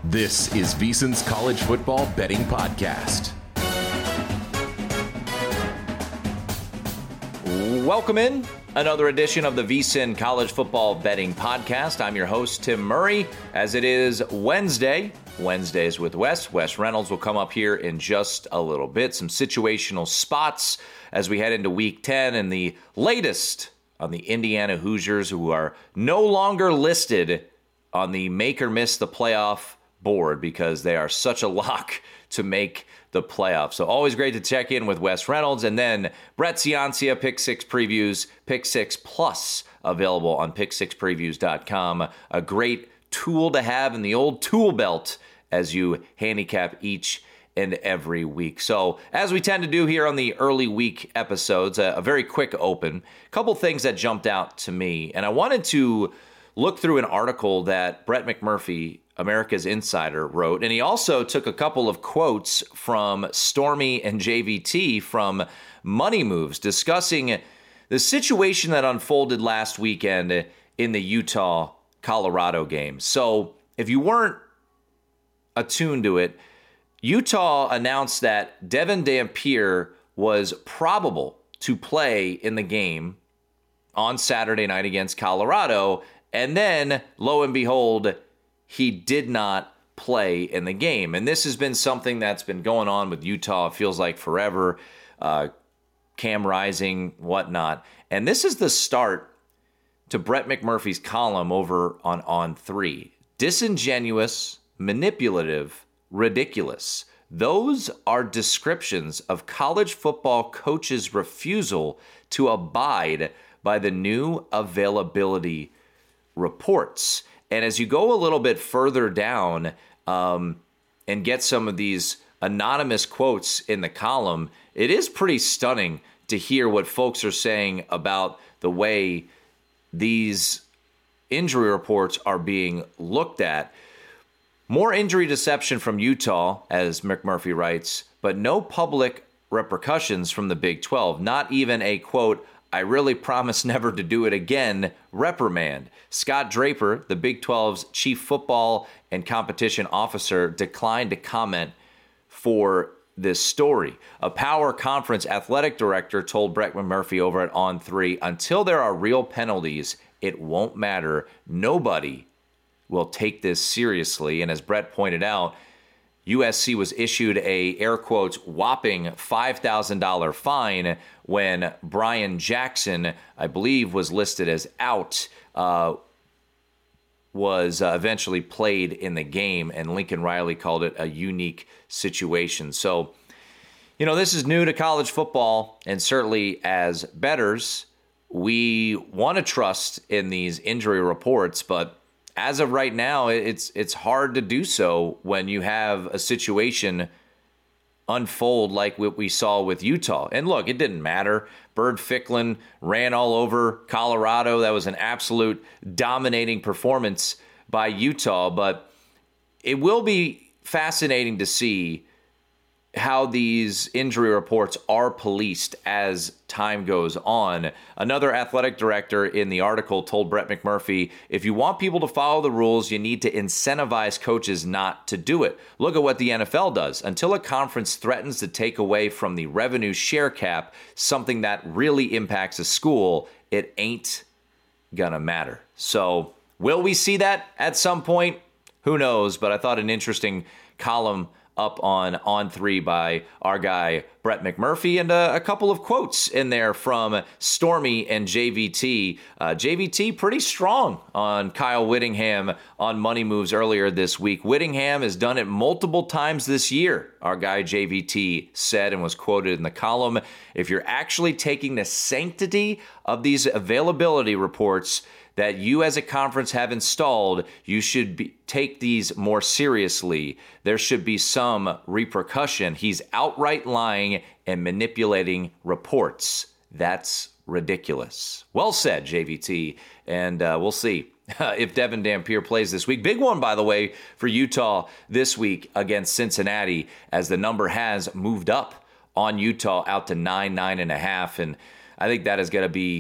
This is VSiN's College Football Betting Podcast. Welcome in another edition of the VSiN College Football Betting Podcast. I'm your host, Tim Murray, as it is Wednesdays with Wes. Wes Reynolds will come up here in just a little bit. Some situational spots as we head into Week 10 and the latest on the Indiana Hoosiers, who are no longer listed on the make or miss the playoff board because they are such a lock to make the playoffs. So always great to check in with Wes Reynolds. And then Brett Ciancia, Pick Six Previews, Pick Six Plus, available on picksixpreviews.com. A great tool to have in the old tool belt as you handicap each and every week. So as we tend to do here on the early week episodes, a very quick open. A couple things that jumped out to me. And I wanted to look through an article that Brett McMurphy, America's Insider, wrote. And he also took a couple of quotes from Stormy and JVT from Money Moves discussing the situation that unfolded last weekend in the Utah-Colorado game. So if you weren't attuned to it, Utah announced that Devin Dampier was probable to play in the game on Saturday night against Colorado. And then, lo and behold, he did not play in the game. And this has been something that's been going on with Utah, it feels like forever. Cam Rising, whatnot. And this is the start to Brett McMurphy's column over on On3. Disingenuous, manipulative, ridiculous. Those are descriptions of college football coaches' refusal to abide by the new availability reports. And as you go a little bit further down and get some of these anonymous quotes in the column, it is pretty stunning to hear what folks are saying about the way these injury reports are being looked at. More injury deception from Utah, as McMurphy writes, but no public repercussions from the Big 12. Not even a, quote, "I really promise never to do it again" reprimand. Scott Draper, the Big 12's chief football and competition officer, declined to comment for this story. A Power Conference athletic director told Brett McMurphy over at On3, "Until there are real penalties, it won't matter. Nobody will take this seriously." And as Brett pointed out, USC was issued a, air quotes, whopping $5,000 fine when Brian Jackson, I believe, was listed as out, was eventually played in the game, and Lincoln Riley called it a unique situation. So, this is new to college football, and certainly as bettors, we want to trust in these injury reports, but as of right now, it's hard to do so when you have a situation unfold like what we saw with Utah. And look, it didn't matter. Bird Ficklin ran all over Colorado. That was an absolute dominating performance by Utah. But it will be fascinating to see how these injury reports are policed as time goes on. Another athletic director in the article told Brett McMurphy, "If you want people to follow the rules, you need to incentivize coaches not to do it. Look at what the NFL does. Until a conference threatens to take away from the revenue share cap, something that really impacts a school, it ain't gonna matter." So will we see that at some point? Who knows? But I thought an interesting column up on On3 by our guy Brett McMurphy, and a couple of quotes in there from Stormy and JVT. JVT pretty strong on Kyle Whittingham on Money Moves earlier this week. Whittingham has done it multiple times this year, our guy JVT said, and was quoted in the column. "If you're actually taking the sanctity of these availability reports that you as a conference have installed, you should take these more seriously. There should be some repercussion. He's outright lying and manipulating reports. That's ridiculous." Well said, JVT. And we'll see if Devin Dampier plays this week. Big one, by the way, for Utah this week against Cincinnati, as the number has moved up on Utah out to 9.5. And I think that is going to be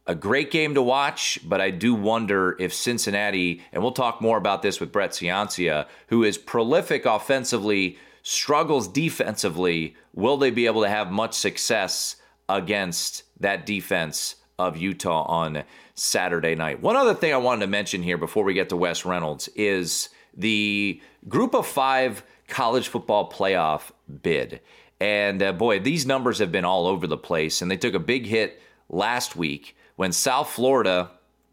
a great game to watch, but I do wonder if Cincinnati, and we'll talk more about this with Brett Ciancia, who is prolific offensively, struggles defensively, will they be able to have much success against that defense of Utah on Saturday night? One other thing I wanted to mention here before we get to Wes Reynolds is the Group of 5 college football playoff bid. And boy, these numbers have been all over the place, and they took a big hit last week when South Florida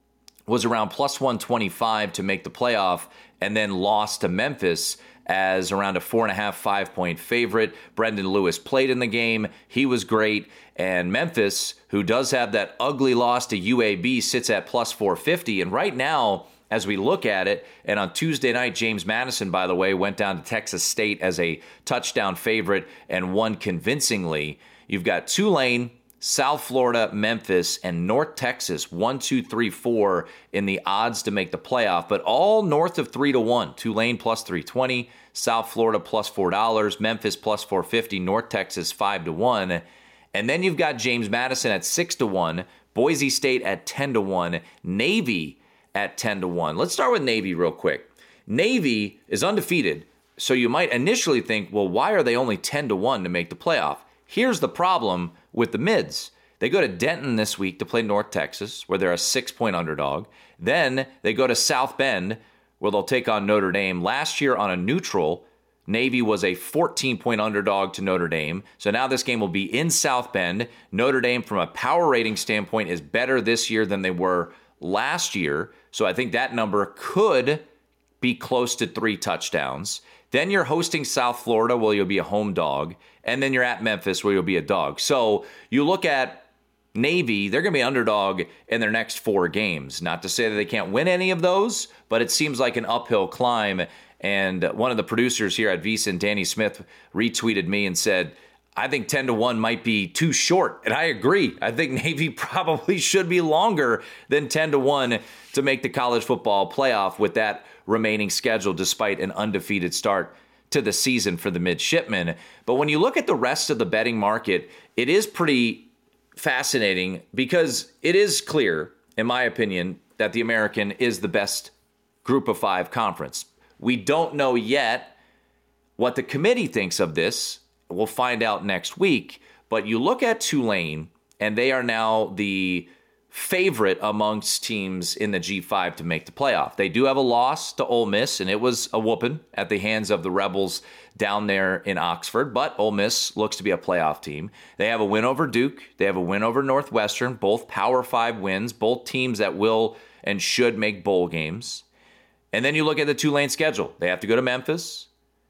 was around plus 125 to make the playoff and then lost to Memphis as around a 4.5, 5-point favorite. Brendan Lewis played in the game. He was great. And Memphis, who does have that ugly loss to UAB, sits at plus 450. And right now, as we look at it, and on Tuesday night, James Madison, by the way, went down to Texas State as a touchdown favorite and won convincingly. You've got Tulane, South Florida, Memphis, and North Texas, 1, 2, 3, 4 in the odds to make the playoff, but all north of 3-1. Tulane plus 320, South Florida plus $4, Memphis plus 450, North Texas 5-1. And then you've got James Madison at 6-1, Boise State at 10-1, Navy at 10-1. Let's start with Navy real quick. Navy is undefeated, so you might initially think, well, why are they only 10-1 to make the playoff? Here's the problem with the mids. They go to Denton this week to play North Texas, where they're a 6-point underdog. Then they go to South Bend, where they'll take on Notre Dame. Last year on a neutral, Navy was a 14-point underdog to Notre Dame. So now this game will be in South Bend. Notre Dame, from a power rating standpoint, is better this year than they were last year. So I think that number could be close to 3 touchdowns. Then you're hosting South Florida, where you'll be a home dog. And then you're at Memphis, where you'll be a dog. So you look at Navy, they're going to be underdog in their next 4 games. Not to say that they can't win any of those, but it seems like an uphill climb. And one of the producers here at VSiN, Danny Smith, retweeted me and said, I think 10-1 might be too short. And I agree. I think Navy probably should be longer than 10-1 to make the college football playoff with that remaining schedule, despite an undefeated start to the season for the midshipmen. But when you look at the rest of the betting market, it is pretty fascinating because it is clear, in my opinion, that the American is the best Group of 5 conference. We don't know yet what the committee thinks of this. We'll find out next week. But you look at Tulane, and they are now the favorite amongst teams in the G5 to make the playoff. They do have a loss to Ole Miss, and it was a whooping at the hands of the Rebels down there in Oxford, but Ole Miss looks to be a playoff team. They have a win over Duke. They have a win over Northwestern, both Power 5 wins, both teams that will and should make bowl games. And then you look at the Tulane schedule. They have to go to Memphis,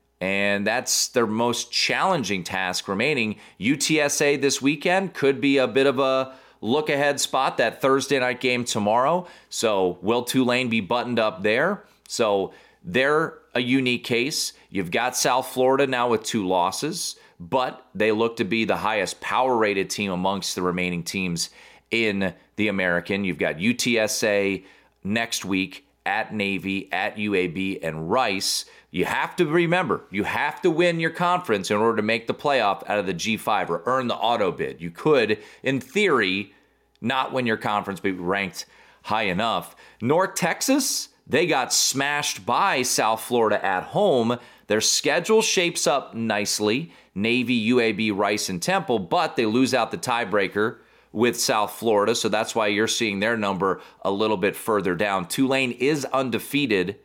and that's their most challenging task remaining. UTSA this weekend could be a bit of a look-ahead spot, that Thursday night game tomorrow. So will Tulane be buttoned up there? So they're a unique case. You've got South Florida now with 2 losses, but they look to be the highest power-rated team amongst the remaining teams in the American. You've got UTSA next week at Navy, at UAB, and Rice. You have to remember, you have to win your conference in order to make the playoff out of the G5 or earn the auto bid. You could, in theory, not win your conference, but be ranked high enough. North Texas, they got smashed by South Florida at home. Their schedule shapes up nicely. Navy, UAB, Rice, and Temple, but they lose out the tiebreaker with South Florida, so that's why you're seeing their number a little bit further down. Tulane is undefeated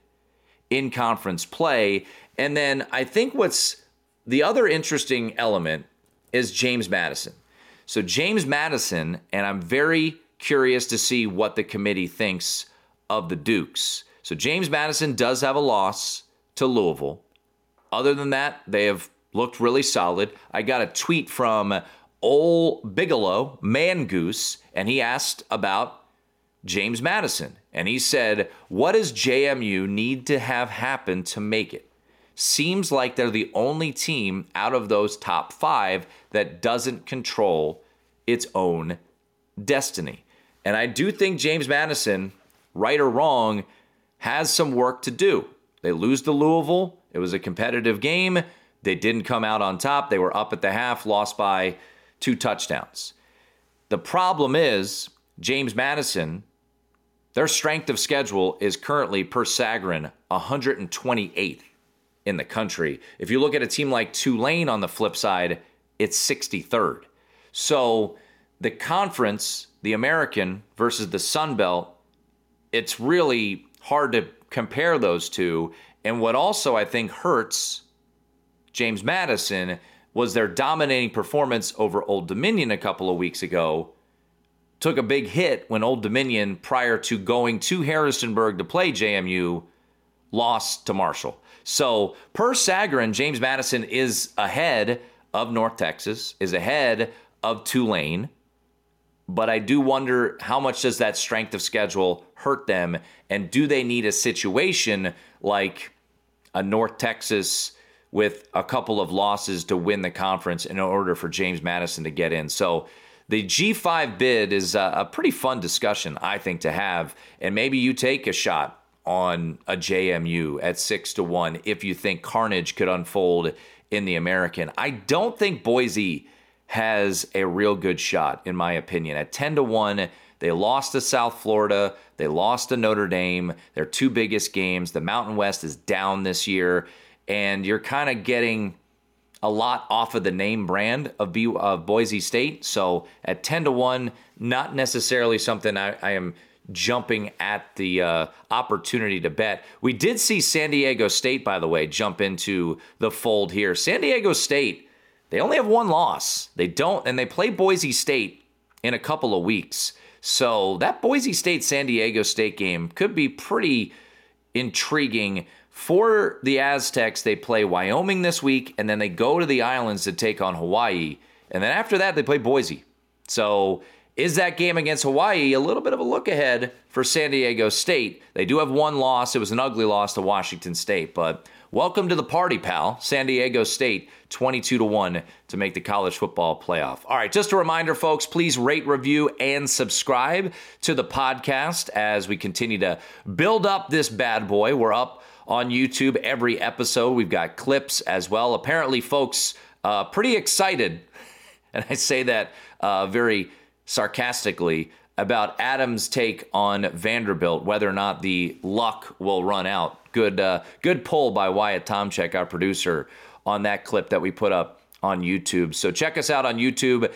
in conference play. And then I think what's the other interesting element is James Madison. So James Madison, and I'm very curious to see what the committee thinks of the Dukes. So James Madison does have a loss to Louisville. Other than that, they have looked really solid. I got a tweet from Ole Bigelow, Mangoose, and he asked about James Madison. And he said, what does JMU need to have happen to make it? Seems like they're the only team out of those top 5 that doesn't control its own destiny. And I do think James Madison, right or wrong, has some work to do. They lose to Louisville. It was a competitive game. They didn't come out on top. They were up at the half, lost by 2 touchdowns. The problem is James Madison, their strength of schedule is currently, per Sagarin, 128th in the country. If you look at a team like Tulane on the flip side, it's 63rd. So the conference, the American versus the Sun Belt, it's really hard to compare those two. And what also I think hurts James Madison was their dominating performance over Old Dominion a couple of weeks ago. Took a big hit when Old Dominion, prior to going to Harrisonburg to play JMU, lost to Marshall. So per Sagarin, James Madison is ahead of North Texas, is ahead of Tulane. But I do wonder, how much does that strength of schedule hurt them? And do they need a situation like a North Texas with a couple of losses to win the conference in order for James Madison to get in? So the G5 bid is a pretty fun discussion, I think, to have. And maybe you take a shot on a JMU at 6-1 if you think carnage could unfold in the American. I don't think Boise has a real good shot, in my opinion. At 10-1, they lost to South Florida. They lost to Notre Dame, their two biggest games. The Mountain West is down this year. And you're kind of getting a lot off of the name brand of Boise State. So at 10-1, not necessarily something I am jumping at the opportunity to bet. We did see San Diego State, by the way, jump into the fold here. San Diego State, they only have one loss. They play Boise State in a couple of weeks. So that Boise State-San Diego State game could be pretty intriguing. For the Aztecs, they play Wyoming this week, and then they go to the islands to take on Hawaii. And then after that, they play Boise. So is that game against Hawaii a little bit of a look ahead for San Diego State? They do have one loss. It was an ugly loss to Washington State. But welcome to the party, pal. San Diego State, 22-1 to make the college football playoff. All right, just a reminder, folks, please rate, review, and subscribe to the podcast as we continue to build up this bad boy. We're up on YouTube every episode. We've got clips as well. Apparently, folks, pretty excited, and I say that very sarcastically, about Adam's take on Vanderbilt, whether or not the luck will run out. Good pull by Wyatt Tomchek, our producer, on that clip that we put up on YouTube. So check us out on YouTube,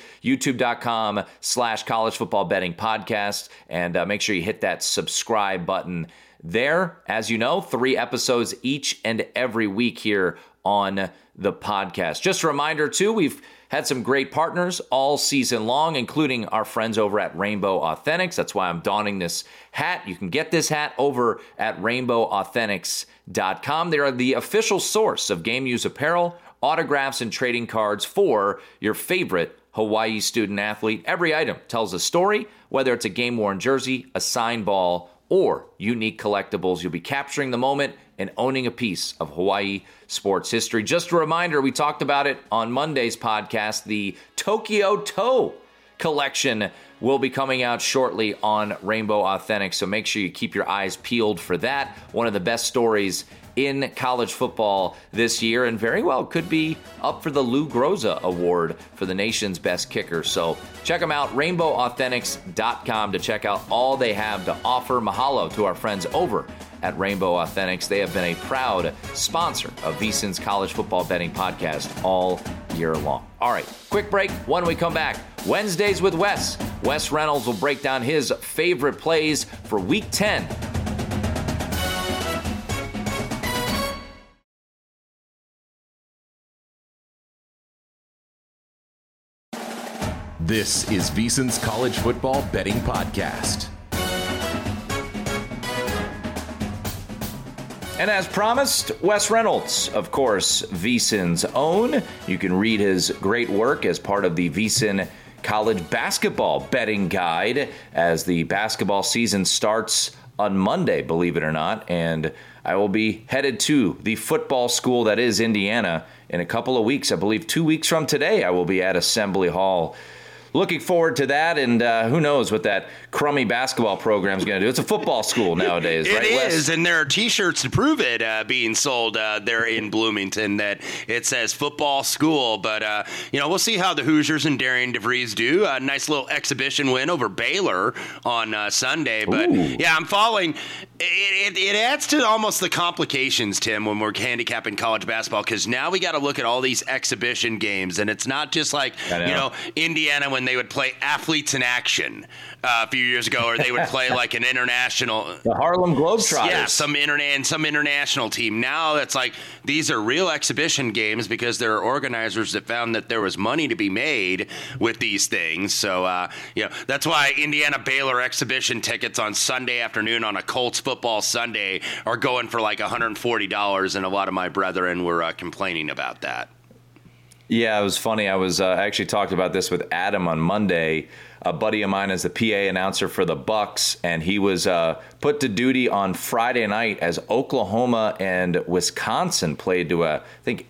youtube.com/college football betting podcast, and make sure you hit that subscribe button there. As you know, 3 episodes each and every week here on the podcast. Just a reminder, too, we've had some great partners all season long, including our friends over at Rainbow Authentics. That's why I'm donning this hat. You can get this hat over at rainbowauthentics.com. They are the official source of Game Use apparel, autographs, and trading cards for your favorite Hawaii student athlete. Every item tells a story, whether it's a game-worn jersey, a signed ball, or unique collectibles. You'll be capturing the moment and owning a piece of Hawaii sports history. Just a reminder, we talked about it on Monday's podcast. The Tokyo Toe collection will be coming out shortly on Rainbow Authentics, so make sure you keep your eyes peeled for that. One of the best stories in college football this year, and very well could be up for the Lou Groza Award for the nation's best kicker. So check them out, rainbowauthentics.com, to check out all they have to offer. Mahalo to our friends over at Rainbow Authentics. They have been a proud sponsor of VSiN's college football betting podcast all year long. All right, quick break. When we come back, Wednesdays with Wes. Wes Reynolds will break down his favorite plays for Week 10. This is VSiN's College Football Betting Podcast. And as promised, Wes Reynolds, of course, VSiN's own. You can read his great work as part of the VSiN College Basketball Betting Guide as the basketball season starts on Monday, believe it or not. And I will be headed to the football school that is Indiana in a couple of weeks. I believe 2 weeks from today, I will be at Assembly Hall. Looking forward to that, and who knows what that crummy basketball program is going to do. It's a football school nowadays, right? It is, and there are T-shirts to prove it being sold there in Bloomington that it says football school. But, we'll see how the Hoosiers and Darian DeVries do. A nice little exhibition win over Baylor on Sunday. But, yeah, I'm following. It adds to almost the complications, Tim, when we're handicapping college basketball, because now we got to look at all these exhibition games, and it's not just like, Indiana when they would play Athletes in Action a few years ago, or they would play like an international. The Harlem Globetrotters. Yeah, some international team. Now it's like these are real exhibition games because there are organizers that found that there was money to be made with these things. So, that's why Indiana Baylor exhibition tickets on Sunday afternoon on a Colts football Sunday are going for like $140, and a lot of my brethren were complaining about that. Yeah, it was funny. I was actually talked about this with Adam on Monday. A buddy of mine is the PA announcer for the Bucks, and he was put to duty on Friday night as Oklahoma and Wisconsin played to I think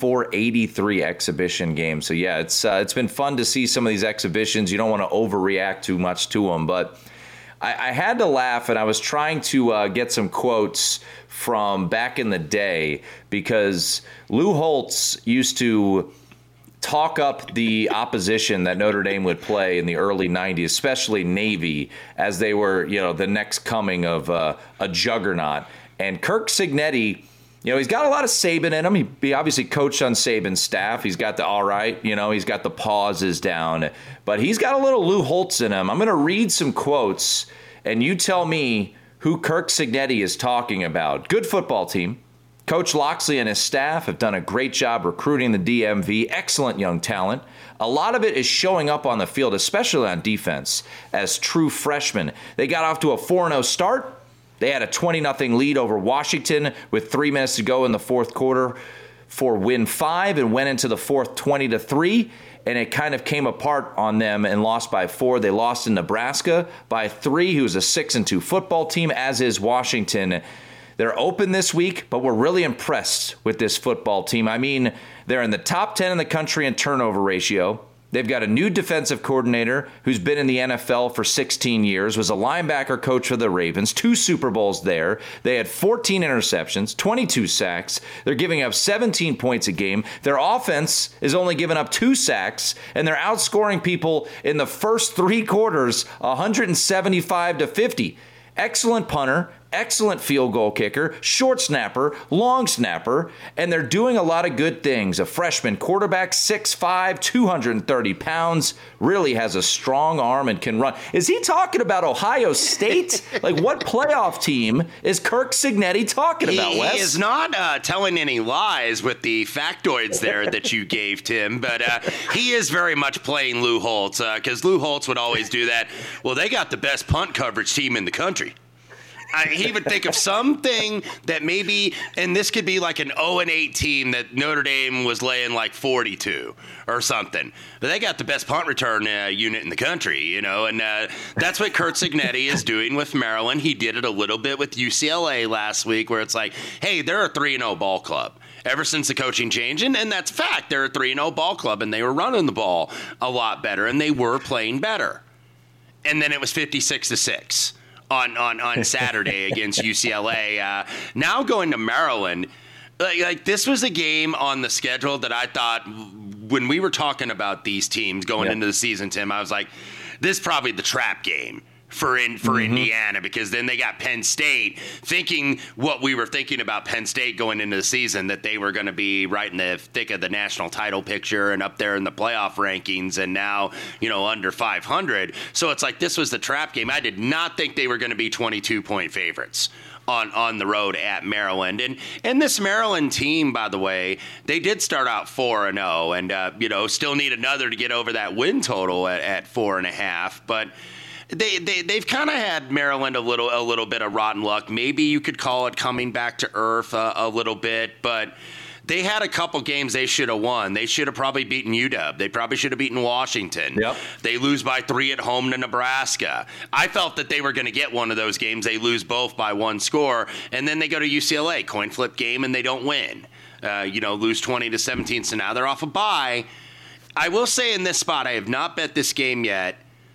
84-83 exhibition game. So yeah, it's been fun to see some of these exhibitions. You don't want to overreact too much to them, but I had to laugh, and I was trying to get some quotes from back in the day because Lou Holtz used to talk up the opposition that Notre Dame would play in the early 90s, especially Navy, as they were, the next coming of a juggernaut. And Kirk Cignetti, he's got a lot of Saban in him. He obviously coached on Saban's staff. He's got the all right, he's got the pauses down. But he's got a little Lou Holtz in him. I'm going to read some quotes, and you tell me who Kirk Cignetti is talking about. Good football team. Coach Loxley and his staff have done a great job recruiting the DMV. Excellent young talent. A lot of it is showing up on the field, especially on defense, as true freshmen. They got off to a 4-0 start. They had a 20-0 lead over Washington with 3 minutes to go in the fourth quarter for win 5 and went into the fourth 20-3. And it kind of came apart on them and lost by 4. They lost in Nebraska by 3, who's a 6-2 football team, as is Washington. They're open this week, but we're really impressed with this football team. I mean, they're in the top 10 in the country in turnover ratio. They've got a new defensive coordinator who's been in the NFL for 16 years, was a linebacker coach for the Ravens, 2 Super Bowls there. They had 14 interceptions, 22 sacks. They're giving up 17 points a game. Their offense is only giving up 2 sacks, and they're outscoring people in the first 3 quarters 175-50. Excellent punter, excellent field goal kicker, short snapper, long snapper, and they're doing a lot of good things. A freshman quarterback, 6'5", 230 pounds, really has a strong arm and can run. Is he talking about Ohio State? Like, what playoff team is Kirk Cignetti talking about, Wes? He is not telling any lies with the factoids there that you gave, Tim, but he is very much playing Lou Holtz, because Lou Holtz would always do that. Well, they got the best punt coverage team in the country. He would think of something that maybe, and this could be like an 0-8 team that Notre Dame was laying like 42 or something. But they got the best punt return unit in the country, and that's what Kirk Cignetti is doing with Maryland. He did it a little bit with UCLA last week, where it's like, hey, they're a 3-0 ball club. Ever since the coaching change, and that's fact, they're a 3-0 ball club, and they were running the ball a lot better, and they were playing better. And then it was 56-6. On Saturday against UCLA. Now going to Maryland, like this was a game on the schedule that I thought when we were talking about these teams going into the season, Tim, I was like, this is probably the trap game for Indiana, because then they got Penn State, thinking what we were thinking about Penn State going into the season, that they were going to be right in the thick of the national title picture and up there in the playoff rankings, and now, under 500. So it's like this was the trap game. I did not think they were going to be 22-point favorites on the road at Maryland. And this Maryland team, by the way, they did start out 4-0 and, still need another to get over that win total at 4.5. But They've kind of had Maryland a little bit of rotten luck. Maybe you could call it coming back to earth a little bit, but they had a couple games they should have won. They should have probably beaten UW. They probably should have beaten Washington. Yep. They lose by 3 at home to Nebraska. I felt that they were going to get one of those games. They lose both by 1 score, and then they go to UCLA, coin flip game, and they don't win. Lose 20-17, so now they're off a bye. I will say in this spot, I have not bet this game yet.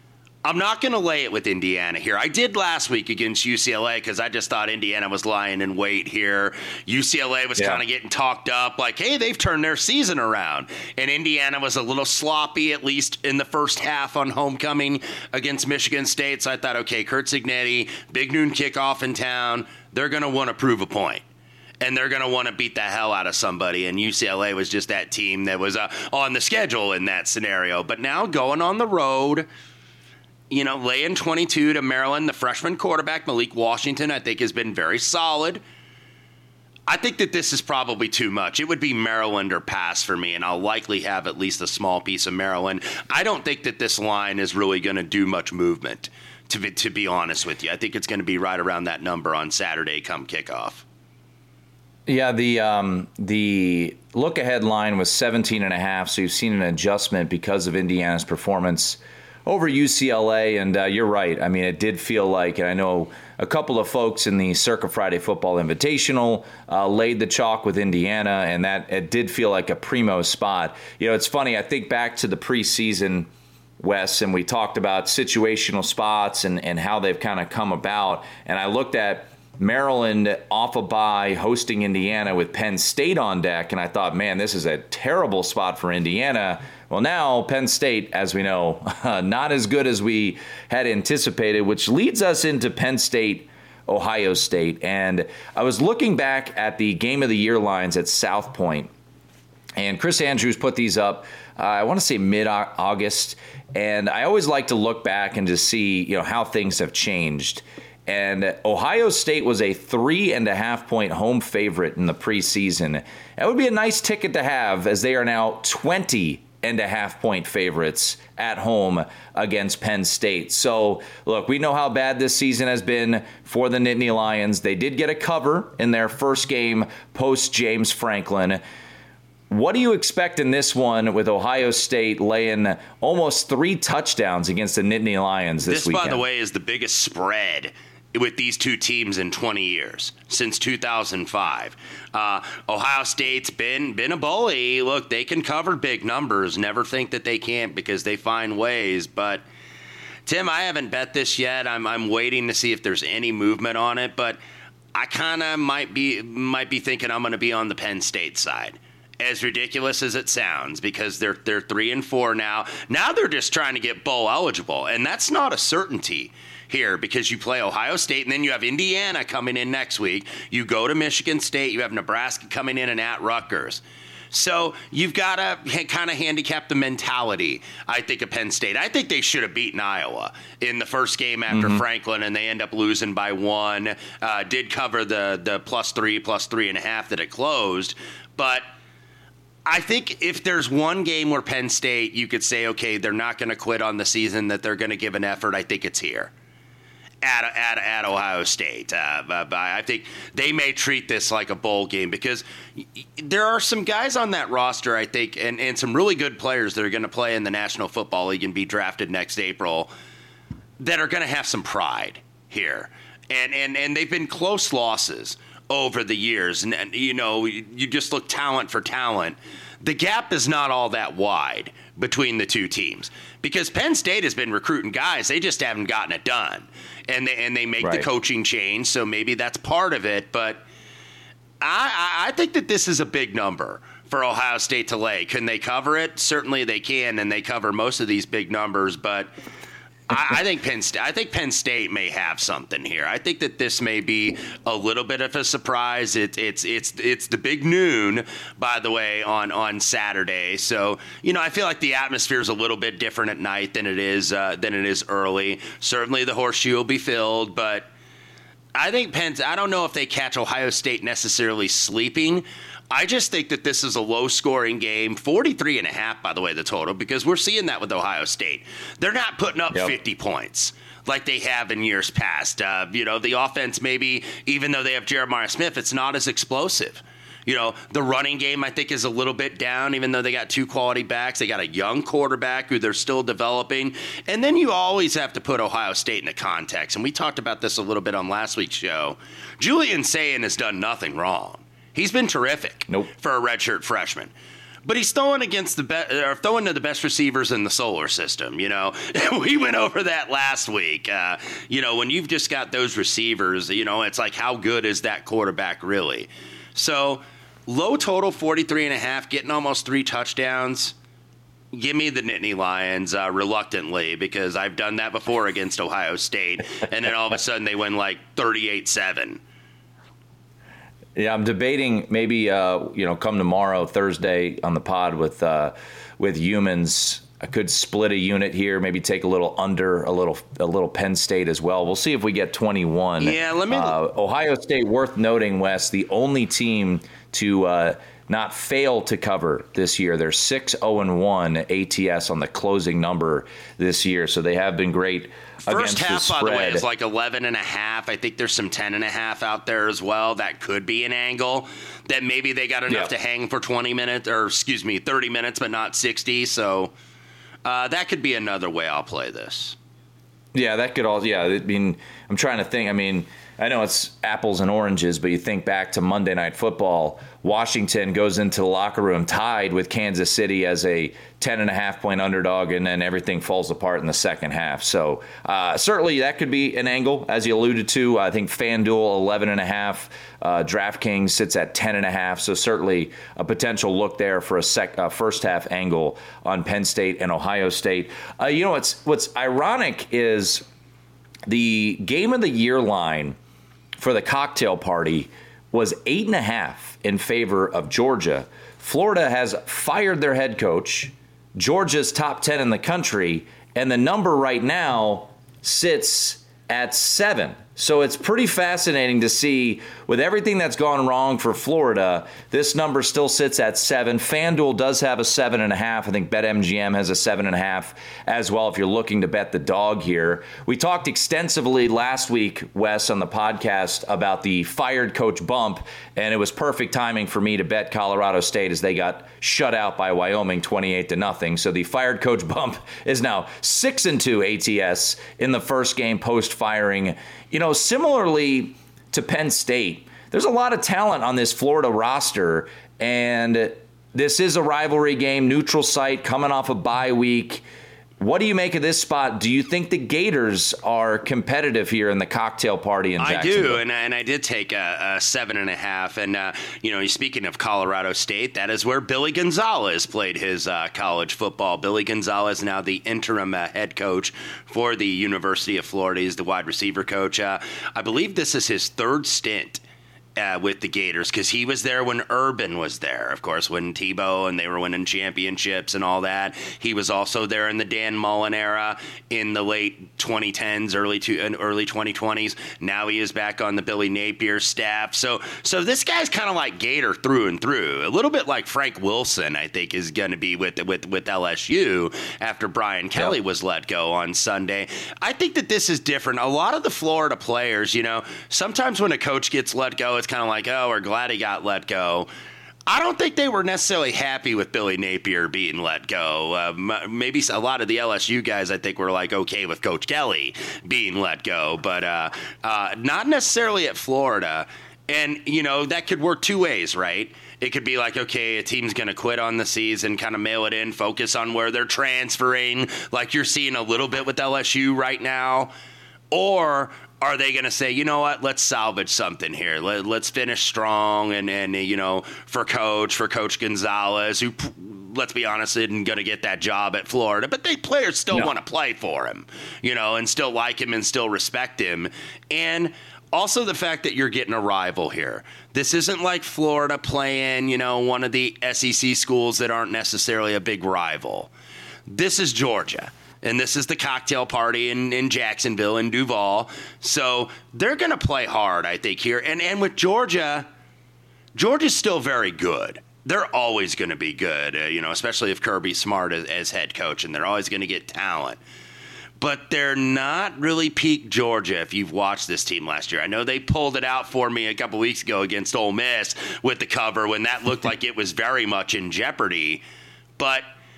I'm not going to lay it with Indiana here. I did last week against UCLA because I just thought Indiana was lying in wait here. UCLA was kind of getting talked up like, hey, they've turned their season around. And Indiana was a little sloppy, at least in the first half on homecoming against Michigan State. So I thought, okay, Curt Cignetti, big noon kickoff in town. They're going to want to prove a point. And they're going to want to beat the hell out of somebody. And UCLA was just that team that was on the schedule in that scenario. But now going on the road, laying 22 to Maryland, the freshman quarterback, Malik Washington, I think has been very solid. I think that this is probably too much. It would be Maryland or pass for me, and I'll likely have at least a small piece of Maryland. I don't think that this line is really going to do much movement, to be honest with you. I think it's going to be right around that number on Saturday come kickoff. Yeah, the look-ahead line was 17.5, so you've seen an adjustment because of Indiana's performance over UCLA, and you're right. I mean, it did feel like, and I know a couple of folks in the Circa Friday Football Invitational laid the chalk with Indiana, and that it did feel like a primo spot. It's funny. I think back to the preseason, Wes, and we talked about situational spots and how they've kind of come about, and I looked at Maryland off a bye hosting Indiana with Penn State on deck, and I thought, man, this is a terrible spot for Indiana. Well, now Penn State, as we know, not as good as we had anticipated, which leads us into Penn State, Ohio State. And I was looking back at the Game of the Year lines at South Point, and Chris Andrews put these up, I want to say mid-August, and I always like to look back and to see how things have changed. And Ohio State was a 3.5-point home favorite in the preseason. That would be a nice ticket to have, as they are now 20.5-point favorites at home against Penn State. So, look, we know how bad this season has been for the Nittany Lions. They did get a cover in their first game post James Franklin. What do you expect in this one with Ohio State laying almost 3 touchdowns against the Nittany Lions this weekend? This, by the way, is the biggest spread with these two teams in 20 years, since 2005. Ohio State's been a bully. Look, they can cover big numbers. Never think that they can't, because they find ways. But, Tim, I haven't bet this yet. I'm waiting to see if there's any movement on it. But I kind of might be thinking I'm going to be on the Penn State side. As ridiculous as it sounds, because they're 3-4 now. Now they're just trying to get bowl eligible, and that's not a certainty here, because you play Ohio State and then you have Indiana coming in next week. You go to Michigan State. You have Nebraska coming in and at Rutgers. So you've got to kind of handicap the mentality, I think, of Penn State. I think they should have beaten Iowa in the first game after Franklin, and they end up losing by 1. Did cover the +3, +3.5 that it closed. But I think if there's one game where Penn State, you could say, okay, they're not going to quit on the season, that they're going to give an effort, I think it's here at Ohio State. I think they may treat this like a bowl game, because there are some guys on that roster, I think, and some really good players that are going to play in the National Football League and be drafted next April, that are going to have some pride here. And they've been close losses over the years, and you just look talent for talent. The gap is not all that wide between the two teams, because Penn State has been recruiting guys, they just haven't gotten it done, and they make the coaching change, so maybe that's part of it. But I think that this is a big number for Ohio State to lay. Can they cover it? Certainly they can, and they cover most of these big numbers, but I think Penn State may have something here. I think that this may be a little bit of a surprise. It's the big noon, by the way, on Saturday. So I feel like the atmosphere is a little bit different at night than it is early. Certainly the horseshoe will be filled, but I think I don't know if they catch Ohio State necessarily sleeping. I just think that this is a low-scoring game, 43.5, by the way, the total, because we're seeing that with Ohio State. They're not putting up 50 points like they have in years past. The offense, maybe, even though they have Jeremiah Smith, it's not as explosive. The running game, I think, is a little bit down, even though they got 2 quality backs. They got a young quarterback who they're still developing. And then you always have to put Ohio State into context. And we talked about this a little bit on last week's show. Julian Sayin has done nothing wrong. He's been terrific for a redshirt freshman. But he's throwing against throwing to the best receivers in the solar system. We went over that last week. When you've just got those receivers, it's like, how good is that quarterback really? So low total 43.5, getting almost 3 touchdowns. Give me the Nittany Lions reluctantly, because I've done that before against Ohio State, and then all of a sudden they win like 38-7. Yeah, I'm debating maybe come tomorrow, Thursday, on the pod with humans. I could split a unit here, maybe take a little under, a little Penn State as well. We'll see if we get 21. Yeah, Ohio State, worth noting, Wes, the only team to not fail to cover this year. They're 6-0-1 ATS on the closing number this year, so they have been great. First half, the spread. by the way, is like 11.5. I think there's some 10.5 out there as well. That could be an angle that maybe they got enough to hang for 30 minutes, but not 60. So that could be another way I'll play this. Yeah, that could all. Yeah, I mean, I'm trying to think. I mean, I know it's apples and oranges, but you think back to Monday Night Football. Washington goes into the locker room tied with Kansas City as a 10.5-point underdog, and then everything falls apart in the second half. So certainly that could be an angle, as you alluded to. I think FanDuel 11.5, DraftKings sits at 10.5. So certainly a potential look there for a first half angle on Penn State and Ohio State. What's ironic is the game of the year line for the cocktail party was 8.5 in favor of Georgia. Florida has fired their head coach. Georgia's top 10 in the country, and the number right now sits at 7. So it's pretty fascinating to see, with everything that's gone wrong for Florida, this number still sits at 7. FanDuel does have a 7.5. I think BetMGM has a 7.5 as well if you're looking to bet the dog here. We talked extensively last week, Wes, on the podcast about the fired coach bump, and it was perfect timing for me to bet Colorado State as they got shut out by Wyoming 28-0. So the fired coach bump is now 6-2 ATS in the first game post-firing. Similarly to Penn State, there's a lot of talent on this Florida roster, and this is a rivalry game, neutral site, coming off a bye week. What do you make of this spot? Do you think the Gators are competitive here in the cocktail party in Jacksonville? I do, and I did take a 7.5. And, speaking of Colorado State, that is where Billy Gonzalez played his college football. Billy Gonzalez, now the interim head coach for the University of Florida. He's the wide receiver coach. I believe this is his third stint with the Gators, because he was there when Urban was there, of course, when Tebow and they were winning championships and all that. He was also there in the Dan Mullen era in the late 2010s, early 2020s. Now he is back on the Billy Napier staff. So this guy's kind of like Gator through and through. A little bit like Frank Wilson, I think, is going to be with LSU after Brian Kelly was let go on Sunday. I think that this is different. A lot of the Florida players, sometimes when a coach gets let go, it's kind of like, oh, we're glad he got let go. I don't think they were necessarily happy with Billy Napier being let go. Maybe a lot of the LSU guys, I think, were like okay with Coach Kelly being let go, but not necessarily at Florida. And, that could work two ways, right? It could be like, okay, a team's going to quit on the season, kind of mail it in, focus on where they're transferring, like you're seeing a little bit with LSU right now. Or are they going to say, you know what, let's salvage something here. Let's finish strong and for Coach Gonzalez, who, let's be honest, isn't going to get that job at Florida, but players still want to play for him, and still like him and still respect him. And also the fact that you're getting a rival here. This isn't like Florida playing, one of the SEC schools that aren't necessarily a big rival. This is Georgia. And this is the cocktail party in Jacksonville and Duval. So they're going to play hard, I think, here. And with Georgia's still very good. They're always going to be good, especially if Kirby's smart as head coach, and they're always going to get talent. But they're not really peak Georgia if you've watched this team last year. I know they pulled it out for me a couple weeks ago against Ole Miss with the cover when that looked like it was very much in jeopardy. But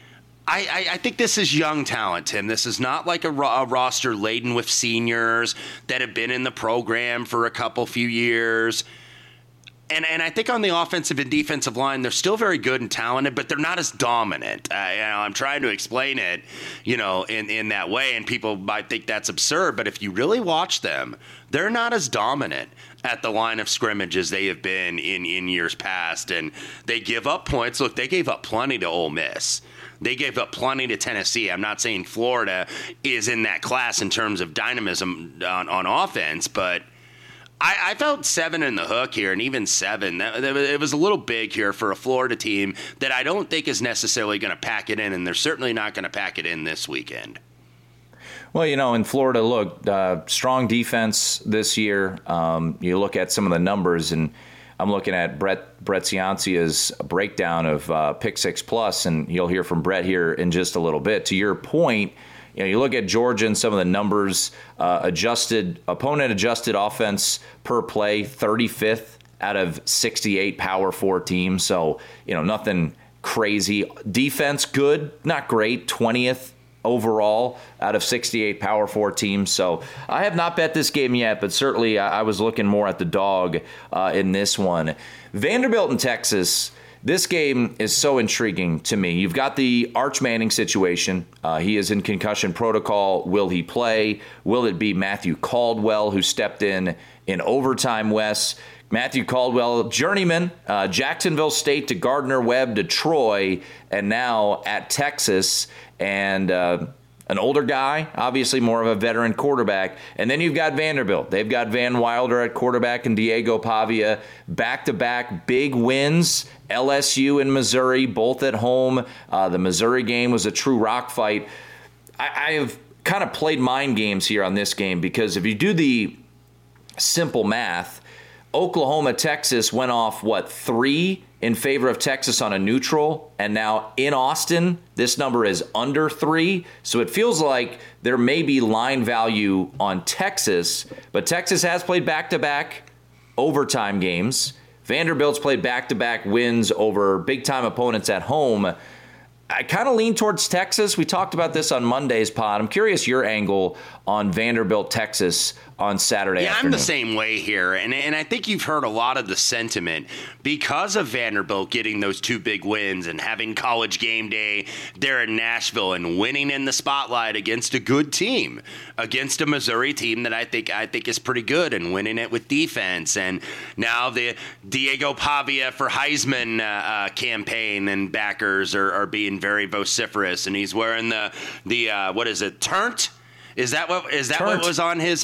I think this is young talent, Tim. This is not like a roster laden with seniors that have been in the program for a few years. And I think on the offensive and defensive line, they're still very good and talented, but they're not as dominant. I'm trying to explain it, in that way, and people might think that's absurd. But if you really watch them, they're not as dominant at the line of scrimmage as they have been in years past. And they give up points. Look, they gave up plenty to Ole Miss. They gave up plenty to Tennessee. I'm not saying Florida is in that class in terms of dynamism on offense, but I felt 7 in the hook here, and even 7. It was a little big here for a Florida team that I don't think is necessarily going to pack it in, and they're certainly not going to pack it in this weekend. Well, in Florida, look, strong defense this year. You look at some of the numbers, and I'm looking at Brett Ciancia's breakdown of Pick 6 Plus, and you'll hear from Brett here in just a little bit. To your point, you look at Georgia and some of the numbers, opponent adjusted offense per play, 35th out of 68 Power 4 teams. So, nothing crazy. Defense, good, not great, 20th overall out of 68 Power 4 teams. So I have not bet this game yet, but certainly I was looking more at the dog in this one. Vanderbilt and Texas. This game is so intriguing to me. You've got the Arch Manning situation. He is in concussion protocol. Will he play? Will it be Matthew Caldwell, who stepped in overtime, Wes? Matthew Caldwell, journeyman, Jacksonville State to Gardner-Webb to Troy, and now at Texas. And an older guy, obviously more of a veteran quarterback. And then you've got Vanderbilt. They've got Van Wilder at quarterback and Diego Pavia. Back-to-back big wins. LSU and Missouri, both at home. The Missouri game was a true rock fight. I have kind of played mind games here on this game because if you do the simple math, Oklahoma, Texas went off, 3 in favor of Texas on a neutral, and now in Austin, this number is under 3. So it feels like there may be line value on Texas, but Texas has played back-to-back overtime games. Vanderbilt's played back-to-back wins over big-time opponents at home. I kind of lean towards Texas. We talked about this on Monday's pod. I'm curious your angle on Vanderbilt, Texas on Saturday afternoon. I'm the same way here, and I think you've heard a lot of the sentiment because of Vanderbilt getting those 2 big wins and having College game day there in Nashville and winning in the spotlight against a good team, against a Missouri team that I think is pretty good and winning it with defense. And now the Diego Pavia for Heisman campaign and backers are being very vociferous, and he's wearing the what is it, Turnt? Is that what was on his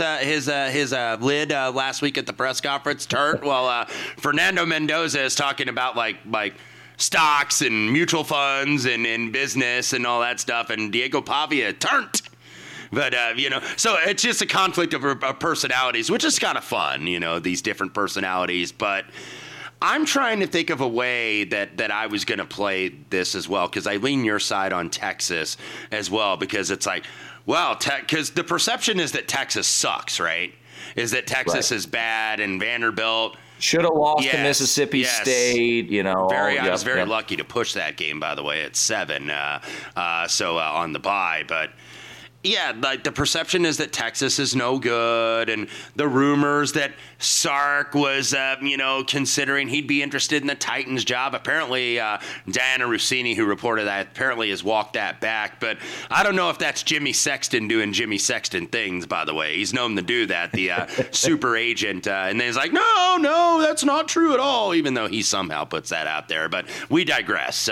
lid last week at the press conference? Turnt. Well, Fernando Mendoza is talking about like stocks and mutual funds and business and all that stuff, and Diego Pavia Turnt. But so it's just a conflict of personalities, which is kind of fun. These different personalities, but I'm trying to think of a way that I was going to play this as well, because I lean your side on Texas as well, because it's like, well, because the perception is that Texas sucks, right? Is that Texas is bad and Vanderbilt should have lost to Mississippi State. I was very lucky to push that game, by the way, at 7. On the bye, but. Yeah, like the perception is that Texas is no good, and the rumors that Sark was, considering he'd be interested in the Titans job. Apparently, Diana Rossini, who reported that, apparently has walked that back. But I don't know if that's Jimmy Sexton doing Jimmy Sexton things, by the way. He's known to do that, the super agent. And then he's like, no, that's not true at all, even though he somehow puts that out there. But we digress.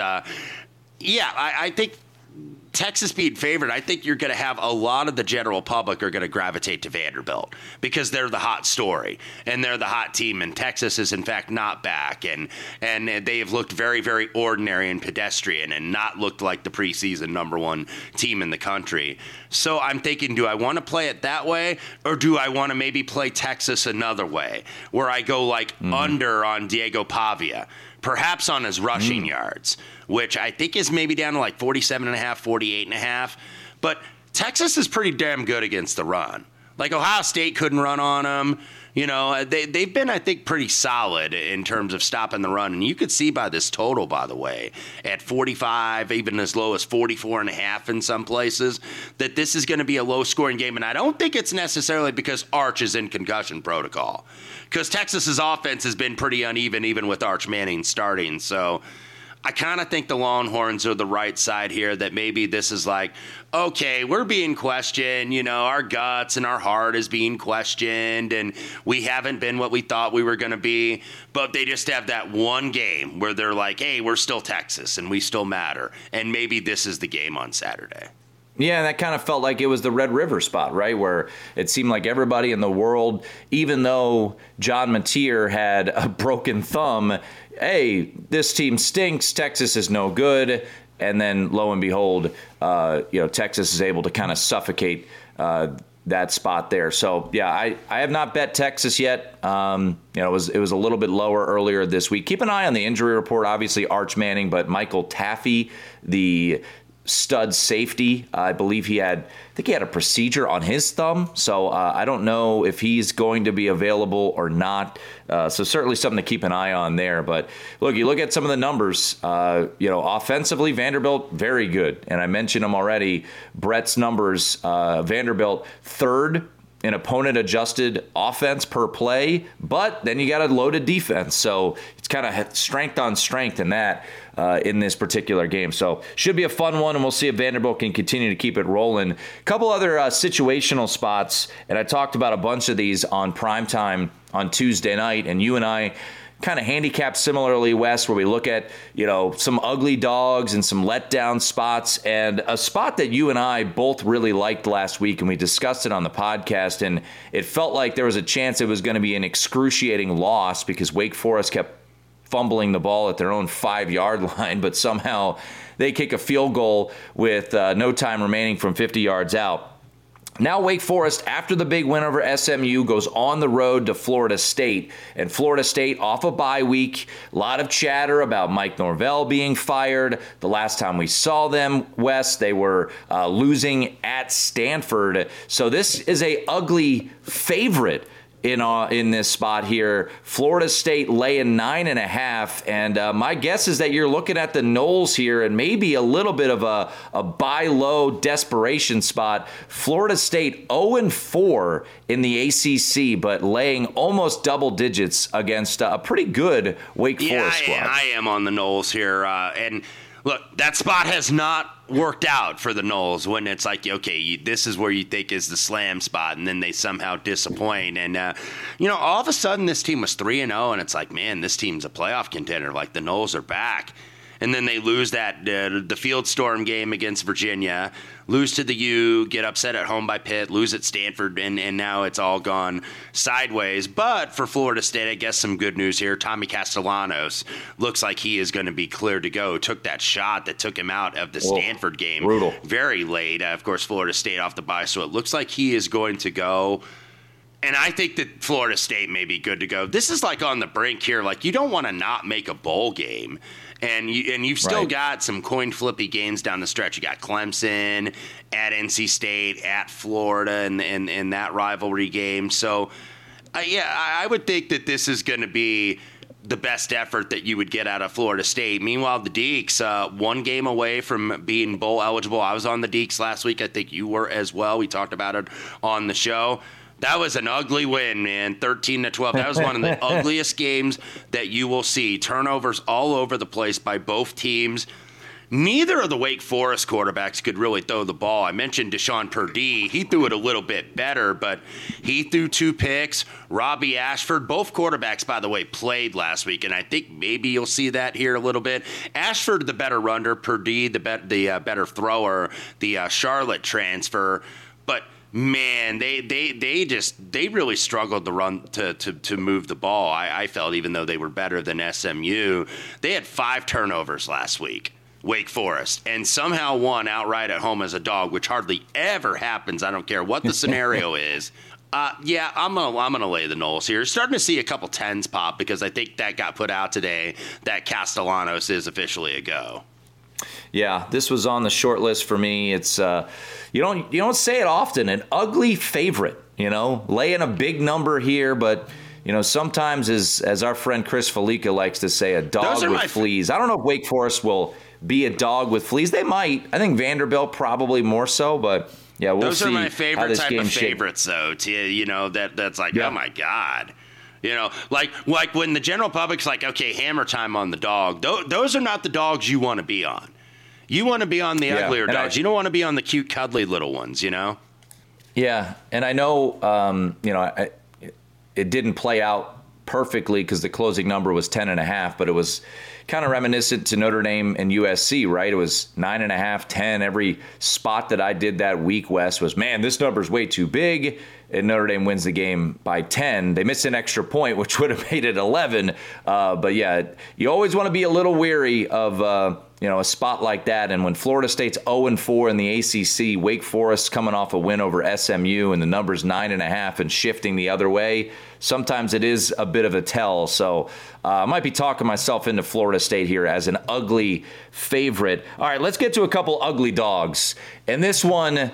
I think Texas being favored, I think you're going to have a lot of the general public are going to gravitate to Vanderbilt because they're the hot story and they're the hot team, and Texas is in fact not back, and they have looked very, very ordinary and pedestrian and not looked like the preseason number 1 team in the country. So I'm thinking, do I want to play it that way, or do I want to maybe play Texas another way where I go under on Diego Pavia, perhaps on his rushing yards, which I think is maybe down to 47.5, 48.5. But Texas is pretty damn good against the run. Ohio State couldn't run on them. You know, they've been, I think, pretty solid in terms of stopping the run. And you could see by this total, by the way, at 45, even as low as 44.5 in some places, that this is going to be a low-scoring game. And I don't think it's necessarily because Arch is in concussion protocol, because Texas's offense has been pretty uneven, even with Arch Manning starting. So I kind of think the Longhorns are the right side here, that maybe this is like, okay, we're being questioned, you know, our guts and our heart is being questioned, and we haven't been what we thought we were going to be, but they just have that one game where they're like, hey, we're still Texas and we still matter, and maybe this is the game on Saturday. Yeah, that kind of felt like it was the Red River spot, right, where it seemed like everybody in the world, even though John Mateer had a broken thumb, hey, this team stinks, Texas is no good, and then lo and behold, Texas is able to kind of suffocate that spot there. So, yeah, I have not bet Texas yet. It was a little bit lower earlier this week. Keep an eye on the injury report, obviously Arch Manning, but Michael Taffy, the stud safety, I believe he had a procedure on his thumb, so I don't know if he's going to be available or not. So certainly something to keep an eye on there. But look, you look at some of the numbers. Offensively, Vanderbilt very good, and I mentioned them already. Brett's numbers: Vanderbilt third in opponent-adjusted offense per play, but then you got a loaded defense. So it's kind of strength on strength in that in this particular game. So should be a fun one, and we'll see if Vanderbilt can continue to keep it rolling. A couple other situational spots, and I talked about a bunch of these on primetime on Tuesday night, and you and I kind of handicapped similarly, Wes, where we look at, some ugly dogs and some letdown spots, and a spot that you and I both really liked last week, and we discussed it on the podcast, and it felt like there was a chance it was going to be an excruciating loss because Wake Forest kept fumbling the ball at their own 5-yard line, but somehow they kick a field goal with no time remaining from 50 yards out. Now Wake Forest, after the big win over SMU, goes on the road to Florida State. And Florida State off a bye week. A lot of chatter about Mike Norvell being fired. The last time we saw them, Wes, they were losing at Stanford. So this is a ugly favorite in this spot here. Florida State laying 9.5, and my guess is that you're looking at the Noles here and maybe a little bit of a buy low desperation spot. Florida State 0-4 in the ACC, but laying almost double digits against a pretty good Wake Forest squad. I am on the Noles here, and look, that spot has not worked out for the Noles when it's like, okay, this is where you think is the slam spot, and then they somehow disappoint. And, all of a sudden this team was 3-0, and it's like, man, this team's a playoff contender. Like, the Noles are back. And then they lose the Field Storm game against Virginia, lose to the U, get upset at home by Pitt, lose at Stanford, and now it's all gone sideways. But for Florida State, I guess some good news here. Tommy Castellanos looks like he is going to be cleared to go. Took that shot that took him out of the Stanford game. Brutal. Very late. Of course, Florida State off the bye, so it looks like he is going to go. And I think that Florida State may be good to go. This is like on the brink here. Like, you don't want to not make a bowl game. And you've still got some coin flippy games down the stretch. You got Clemson at NC State, at Florida, and that rivalry game. So, I would think that this is going to be the best effort that you would get out of Florida State. Meanwhile, the Deacs, one game away from being bowl eligible. I was on the Deacs last week. I think you were as well. We talked about it on the show. That was an ugly win, man, 13-12. That was one of the ugliest games that you will see. Turnovers all over the place by both teams. Neither of the Wake Forest quarterbacks could really throw the ball. I mentioned Deshaun Purdue. He threw it a little bit better, but he threw 2 picks. Robbie Ashford, both quarterbacks, by the way, played last week, and I think maybe you'll see that here a little bit. Ashford, the better runner. Purdue, the better thrower. The Charlotte transfer. But man, they really struggled to run to move the ball. I felt, even though they were better than SMU, they had 5 turnovers last week, Wake Forest, and somehow won outright at home as a dog, which hardly ever happens. I don't care what the scenario is. I'm gonna lay the Noles here. Starting to see a couple 10s pop because I think that got put out today that Castellanos is officially a go. Yeah, this was on the short list for me. It's you don't say it often. An ugly favorite lay in a big number here, but sometimes as our friend Chris Felica likes to say, a dog with fleas. I don't know if Wake Forest will be a dog with fleas. They might. I think Vanderbilt probably more so, but yeah, we'll see. Those are my favorite type of favorites, though. That's like, oh my God. Like when the general public's like, okay, hammer time on the dog. Those are not the dogs you want to be on. You want to be on the uglier dogs. You don't want to be on the cute, cuddly little ones, Yeah, and I know, it didn't play out perfectly because the closing number was 10.5, but it was kind of reminiscent to Notre Dame and USC, right? It was 9.5, 10. Every spot that I did that week, Wes, was, man, this number's way too big. And Notre Dame wins the game by 10. They missed an extra point, which would have made it 11. But yeah, you always want to be a little weary of a spot like that. And when Florida State's 0-4 in the ACC, Wake Forest coming off a win over SMU, and the number's 9.5 and shifting the other way, sometimes it is a bit of a tell. So I might be talking myself into Florida State here as an ugly favorite. All right, let's get to a couple ugly dogs. And this one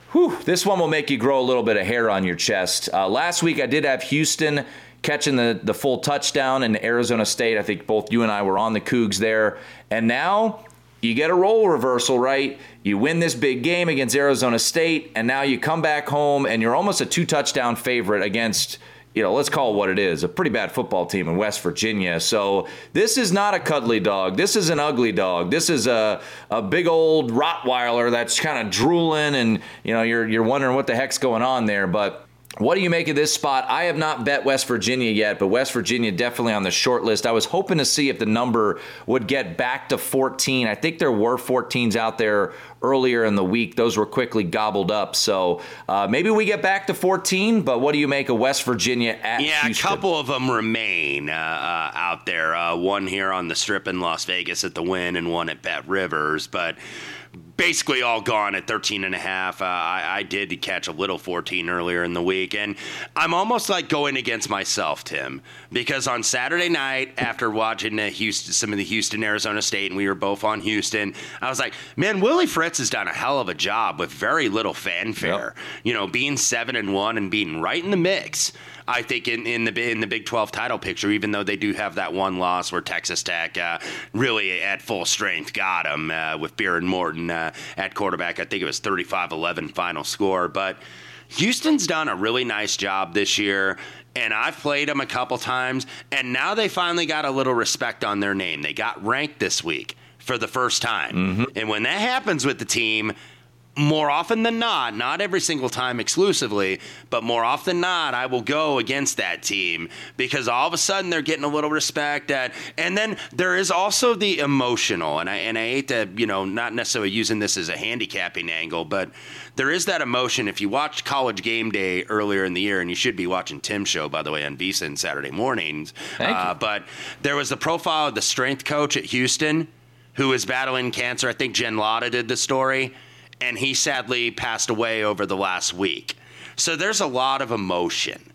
will make you grow a little bit of hair on your chest. Last week I did have Houston catching the full touchdown in Arizona State. I think both you and I were on the Cougs there. And now you get a role reversal, right? You win this big game against Arizona State, and now you come back home and you're almost a 2-touchdown favorite against, let's call it what it is, a pretty bad football team in West Virginia. So this is not a cuddly dog. This is an ugly dog. This is a big old Rottweiler that's kind of drooling, and you're wondering what the heck's going on there. But what do you make of this spot? I have not bet West Virginia yet, but West Virginia definitely on the short list. I was hoping to see if the number would get back to 14. I think there were 14s out there earlier in the week. Those were quickly gobbled up. So maybe we get back to 14, but what do you make of West Virginia at Houston? A couple of them remain out there. One here on the Strip in Las Vegas at the Wynn, and one at Bet Rivers, but basically all gone at 13.5. I did catch a little 14 earlier in the week, and I'm almost like going against myself, Tim, because on Saturday night after watching some of the Houston, Arizona State, and we were both on Houston, I was like, man, Willie Fritz has done a hell of a job with very little fanfare. Yep. Being 7-1 and being right in the mix. I think in the Big 12 title picture, even though they do have that one loss where Texas Tech really at full strength got them with Beer and Morton at quarterback. I think it was 35-11 final score. But Houston's done a really nice job this year, and I've played them a couple times, and now they finally got a little respect on their name. They got ranked this week for the first time. Mm-hmm. And when that happens with the team, more often than not every single time exclusively, but more often than not, I will go against that team because all of a sudden they're getting a little respect. And then there is also the emotional, and I hate to, not necessarily using this as a handicapping angle, but there is that emotion. If you watched College Game Day earlier in the year, and you should be watching Tim's show, by the way, on VSiN Saturday mornings, but there was the profile of the strength coach at Houston who is battling cancer. I think Jen Latta did the story. And he sadly passed away over the last week. So there's a lot of emotion,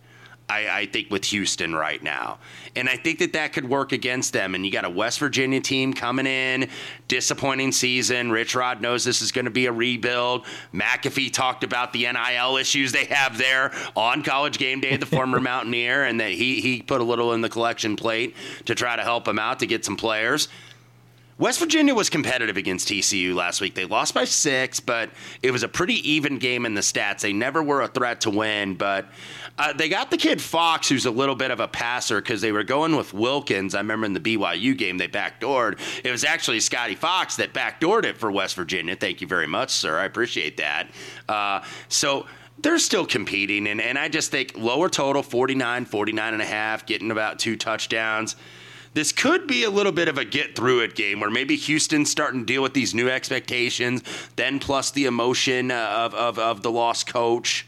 I think, with Houston right now. And I think that could work against them. And you got a West Virginia team coming in, disappointing season. Rich Rod knows this is going to be a rebuild. McAfee talked about the NIL issues they have there on College Game Day, the former Mountaineer, and that he put a little in the collection plate to try to help him out to get some players. West Virginia was competitive against TCU last week. They lost by 6, but it was a pretty even game in the stats. They never were a threat to win, but they got the kid Fox, who's a little bit of a passer, because they were going with Wilkins. I remember in the BYU game they backdoored. It was actually Scotty Fox that backdoored it for West Virginia. Thank you very much, sir. I appreciate that. So they're still competing, and I just think lower total, 49.5, getting about 2 touchdowns. This could be a little bit of a get-through-it game where maybe Houston's starting to deal with these new expectations, then plus the emotion of the lost coach.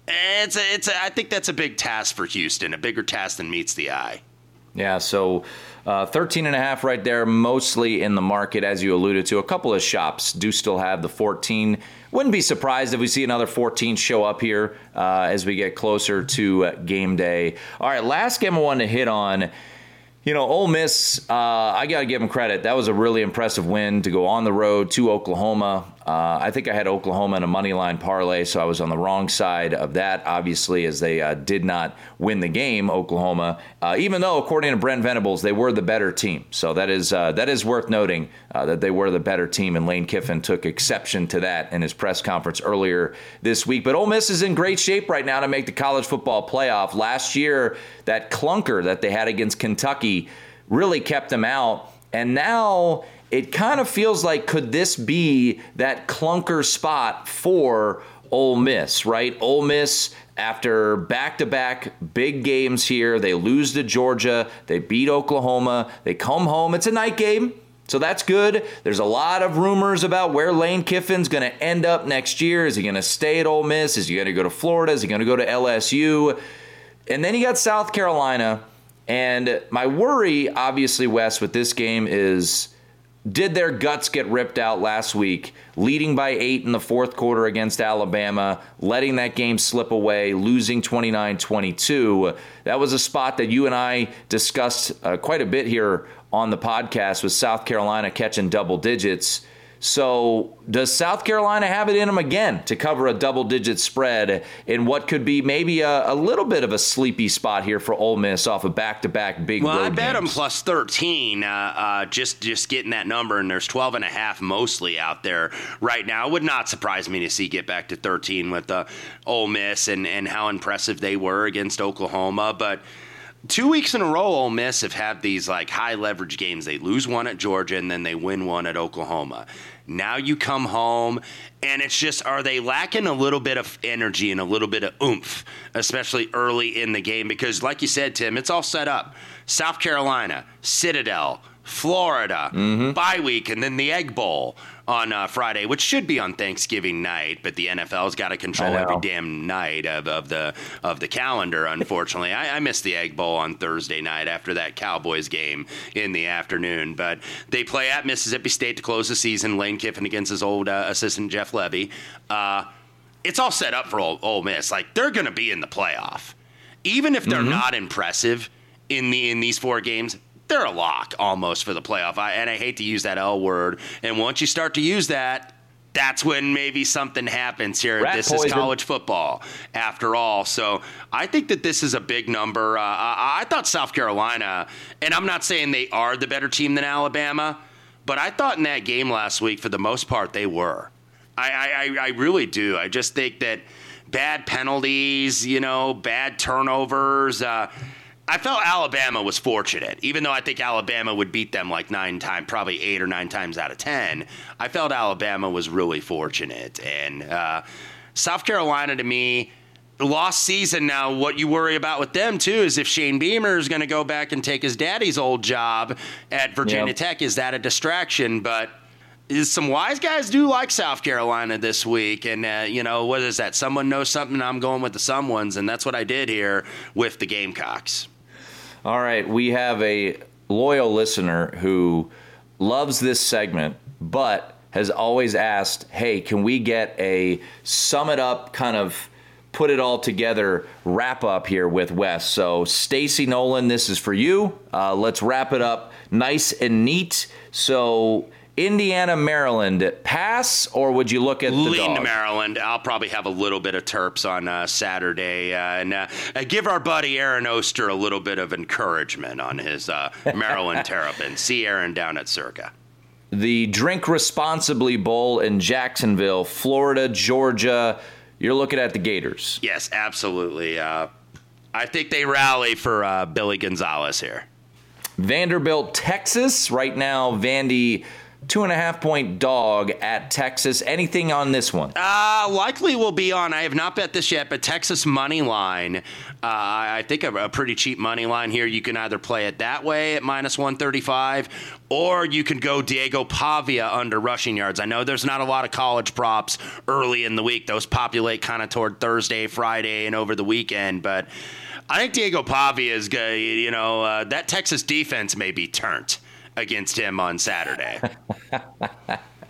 I think that's a big task for Houston, a bigger task than meets the eye. Yeah, so 13.5 right there, mostly in the market, as you alluded to. A couple of shops do still have the 14. Wouldn't be surprised if we see another 14 show up here as we get closer to game day. All right, last game I wanted to hit on. Ole Miss, I got to give them credit. That was a really impressive win to go on the road to Oklahoma. I think I had Oklahoma in a money line parlay, so I was on the wrong side of that, obviously, as they did not win the game, Oklahoma, even though, according to Brent Venables, they were the better team. So that is worth noting that they were the better team, and Lane Kiffin took exception to that in his press conference earlier this week. But Ole Miss is in great shape right now to make the college football playoff. Last year, that clunker that they had against Kentucky really kept them out, and now it kind of feels like, could this be that clunker spot for Ole Miss, right? Ole Miss, after back-to-back big games here, they lose to Georgia, they beat Oklahoma, they come home. It's a night game, so that's good. There's a lot of rumors about where Lane Kiffin's going to end up next year. Is he going to stay at Ole Miss? Is he going to go to Florida? Is he going to go to LSU? And then you got South Carolina. And my worry, obviously, Wes, with this game is, did their guts get ripped out last week, leading by 8 in the fourth quarter against Alabama, letting that game slip away, losing 29-22? That was a spot that you and I discussed quite a bit here on the podcast, with South Carolina catching double digits. So does South Carolina have it in them again to cover a double-digit spread in what could be maybe a little bit of a sleepy spot here for Ole Miss off of back-to-back big road games? Well, I bet them plus 13, just getting that number, and there's 12.5 mostly out there right now. It would not surprise me to see get back to 13 with Ole Miss and how impressive they were against Oklahoma. But 2 weeks in a row, Ole Miss have had these like high leverage games. They lose one at Georgia and then they win one at Oklahoma. Now you come home and it's just, are they lacking a little bit of energy and a little bit of oomph, especially early in the game? Because like you said, Tim, it's all set up. South Carolina, Citadel, Florida, bye week, and then the Egg Bowl on Friday, which should be on Thanksgiving night, but the NFL's got to control every damn night of the calendar, unfortunately. I missed the Egg Bowl on Thursday night after that Cowboys game in the afternoon, but they play at Mississippi State to close the season. Lane Kiffin against his old assistant Jeff Levy. It's all set up for Ole Miss. Like, they're going to be in the playoff. Even if they're not impressive in these 4 games, they're a lock almost for the playoff. And I hate to use that L word. And once you start to use that, that's when maybe something happens here. This is college football, after all. So I think that this is a big number. I thought South Carolina, and I'm not saying they are the better team than Alabama, but I thought in that game last week, for the most part, they were. I really do. I just think that bad penalties, bad turnovers, I felt Alabama was fortunate, even though I think Alabama would beat them like 9 times, probably 8 or 9 times out of 10. I felt Alabama was really fortunate. And South Carolina, to me, lost season. Now, what you worry about with them, too, is if Shane Beamer is going to go back and take his daddy's old job at Virginia Tech, is that a distraction? But some wise guys do like South Carolina this week. And, what is that? Someone knows something. I'm going with the someones. And that's what I did here with the Gamecocks. All right, we have a loyal listener who loves this segment, but has always asked, hey, can we get a sum it up, kind of put it all together wrap up here with Wes? So Stacy Nolan, this is for you. Let's wrap it up nice and neat. So Indiana, Maryland, pass, or would you look at the Lean dog? to Maryland. I'll probably have a little bit of Terps on Saturday, and give our buddy Aaron Oster a little bit of encouragement on his Maryland Terrapins. See Aaron down at Circa. The Drink Responsibly Bowl in Jacksonville, Florida, Georgia. You're looking at the Gators. Yes, absolutely. I think they rally for Billy Gonzalez here. Vanderbilt, Texas. Right now, Vandy 2.5-point dog at Texas. Anything on this one? Likely will be on. I have not bet this yet, but Texas money line. I think a pretty cheap money line here. You can either play it that way at minus 135, or you can go Diego Pavia under rushing yards. I know there's not a lot of college props early in the week. Those populate kind of toward Thursday, Friday, and over the weekend, but I think Diego Pavia is good. That Texas defense may be turned against him on Saturday.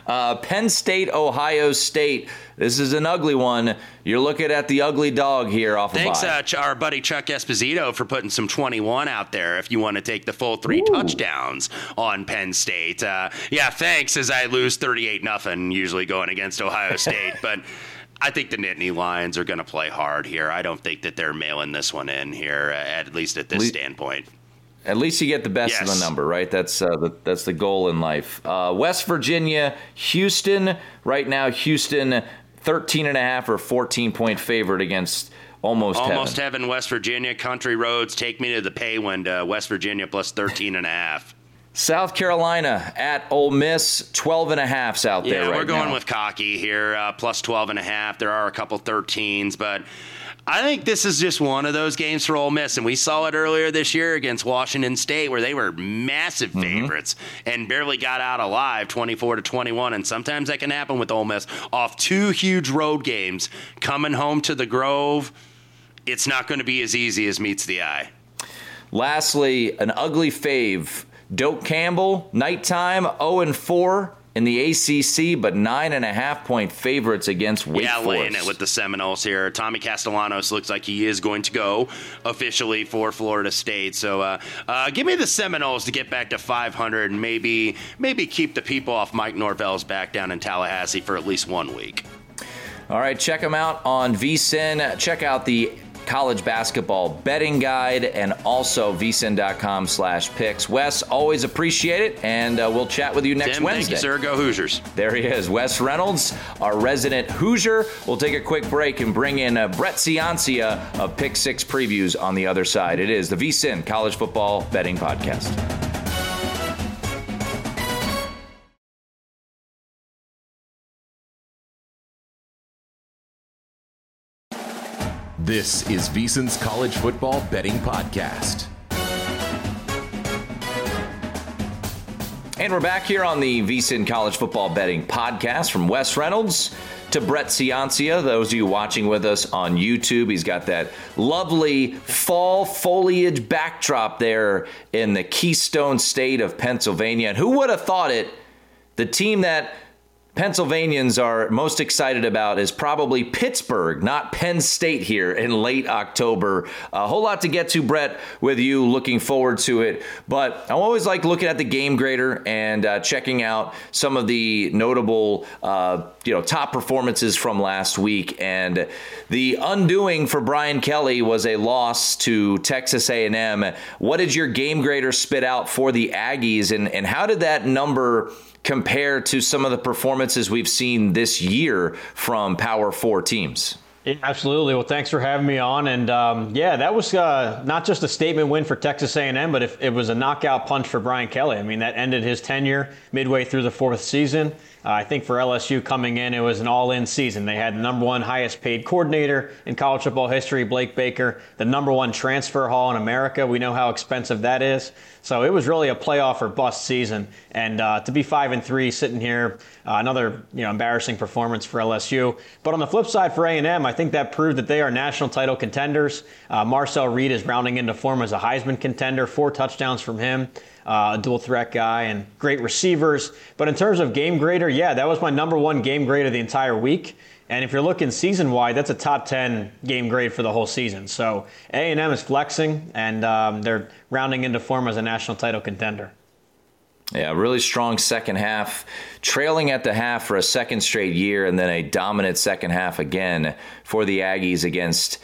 Penn State, Ohio State. This is an ugly one. You're looking at the ugly dog here off of Thanks, our buddy Chuck Esposito, for putting some 21 out there if you want to take the full 3 touchdowns on Penn State. Yeah, thanks, as I lose 38-0 usually going against Ohio State. But I think the Nittany Lions are going to play hard here. I don't think that they're mailing this one in here, at least at this standpoint. At least you get the best of the number, right? That's the goal in life. West Virginia, Houston. Right now, Houston 13.5 or 14-point favorite against Almost Heaven. West Virginia, Country Roads, take me to the pay window. West Virginia plus 13.5. South Carolina at Ole Miss, 12.5's out there right now. Yeah, we're going with cocky here, plus 12.5. There are a couple 13s, but I think this is just one of those games for Ole Miss, and we saw it earlier this year against Washington State where they were massive favorites and barely got out alive, 24-21, and sometimes that can happen with Ole Miss. Off 2 huge road games, coming home to the Grove, it's not going to be as easy as meets the eye. Lastly, an ugly fave. Doak Campbell, nighttime, 0-4 in the ACC, but 9.5-point favorites against Wake Forest. Yeah, laying it with the Seminoles here. Tommy Castellanos looks like he is going to go officially for Florida State. So give me the Seminoles to get back to 500 and maybe keep the people off Mike Norvell's back down in Tallahassee for at least 1 week. All right, check them out on VSiN. Check out the college basketball betting guide and also vsin.com/picks. Wes, always appreciate it, and we'll chat with you next Wednesday. Thank you, sir. Go Hoosiers. There he is, Wes Reynolds, our resident Hoosier. We'll take a quick break and bring in Brett Ciancia of Pick 6 Previews on the other side. It is the VSiN College Football Betting Podcast. This is VSiN's College Football Betting Podcast. And we're back here on the VSiN College Football Betting Podcast. From Wes Reynolds to Brett Ciancia. Those of you watching with us on YouTube, he's got that lovely fall foliage backdrop there in the Keystone State of Pennsylvania. And who would have thought it? The team that Pennsylvanians are most excited about is probably Pittsburgh, not Penn State here in late October. A whole lot to get to, Brett, with you. Looking forward to it. But I always like looking at the game grader and checking out some of the notable top performances from last week. And the undoing for Brian Kelly was a loss to Texas A&M. What did your game grader spit out for the Aggies, and how did that number compare to some of the performances we've seen this year from Power 4 teams? Yeah, absolutely. Well, thanks for having me on. And that was not just a statement win for Texas A&M, but it was a knockout punch for Brian Kelly. I mean, that ended his tenure midway through the 4th season. I think for LSU coming in, it was an all-in season. They had the number 1 highest paid coordinator in college football history, Blake Baker, the number 1 transfer haul in America. We know how expensive that is. So it was really a playoff or bust season. And to be 5-3 sitting here, another embarrassing performance for LSU. But on the flip side for A&M, I think that proved that they are national title contenders. Marcel Reed is rounding into form as a Heisman contender, 4 touchdowns from him. A dual threat guy and great receivers. But in terms of game grader, that was my number 1 game grade of the entire week. And if you're looking season-wide, that's a top 10 game grade for the whole season. So A&M is flexing, and they're rounding into form as a national title contender. Yeah, really strong second half, trailing at the half for a second straight year, and then a dominant second half again for the Aggies against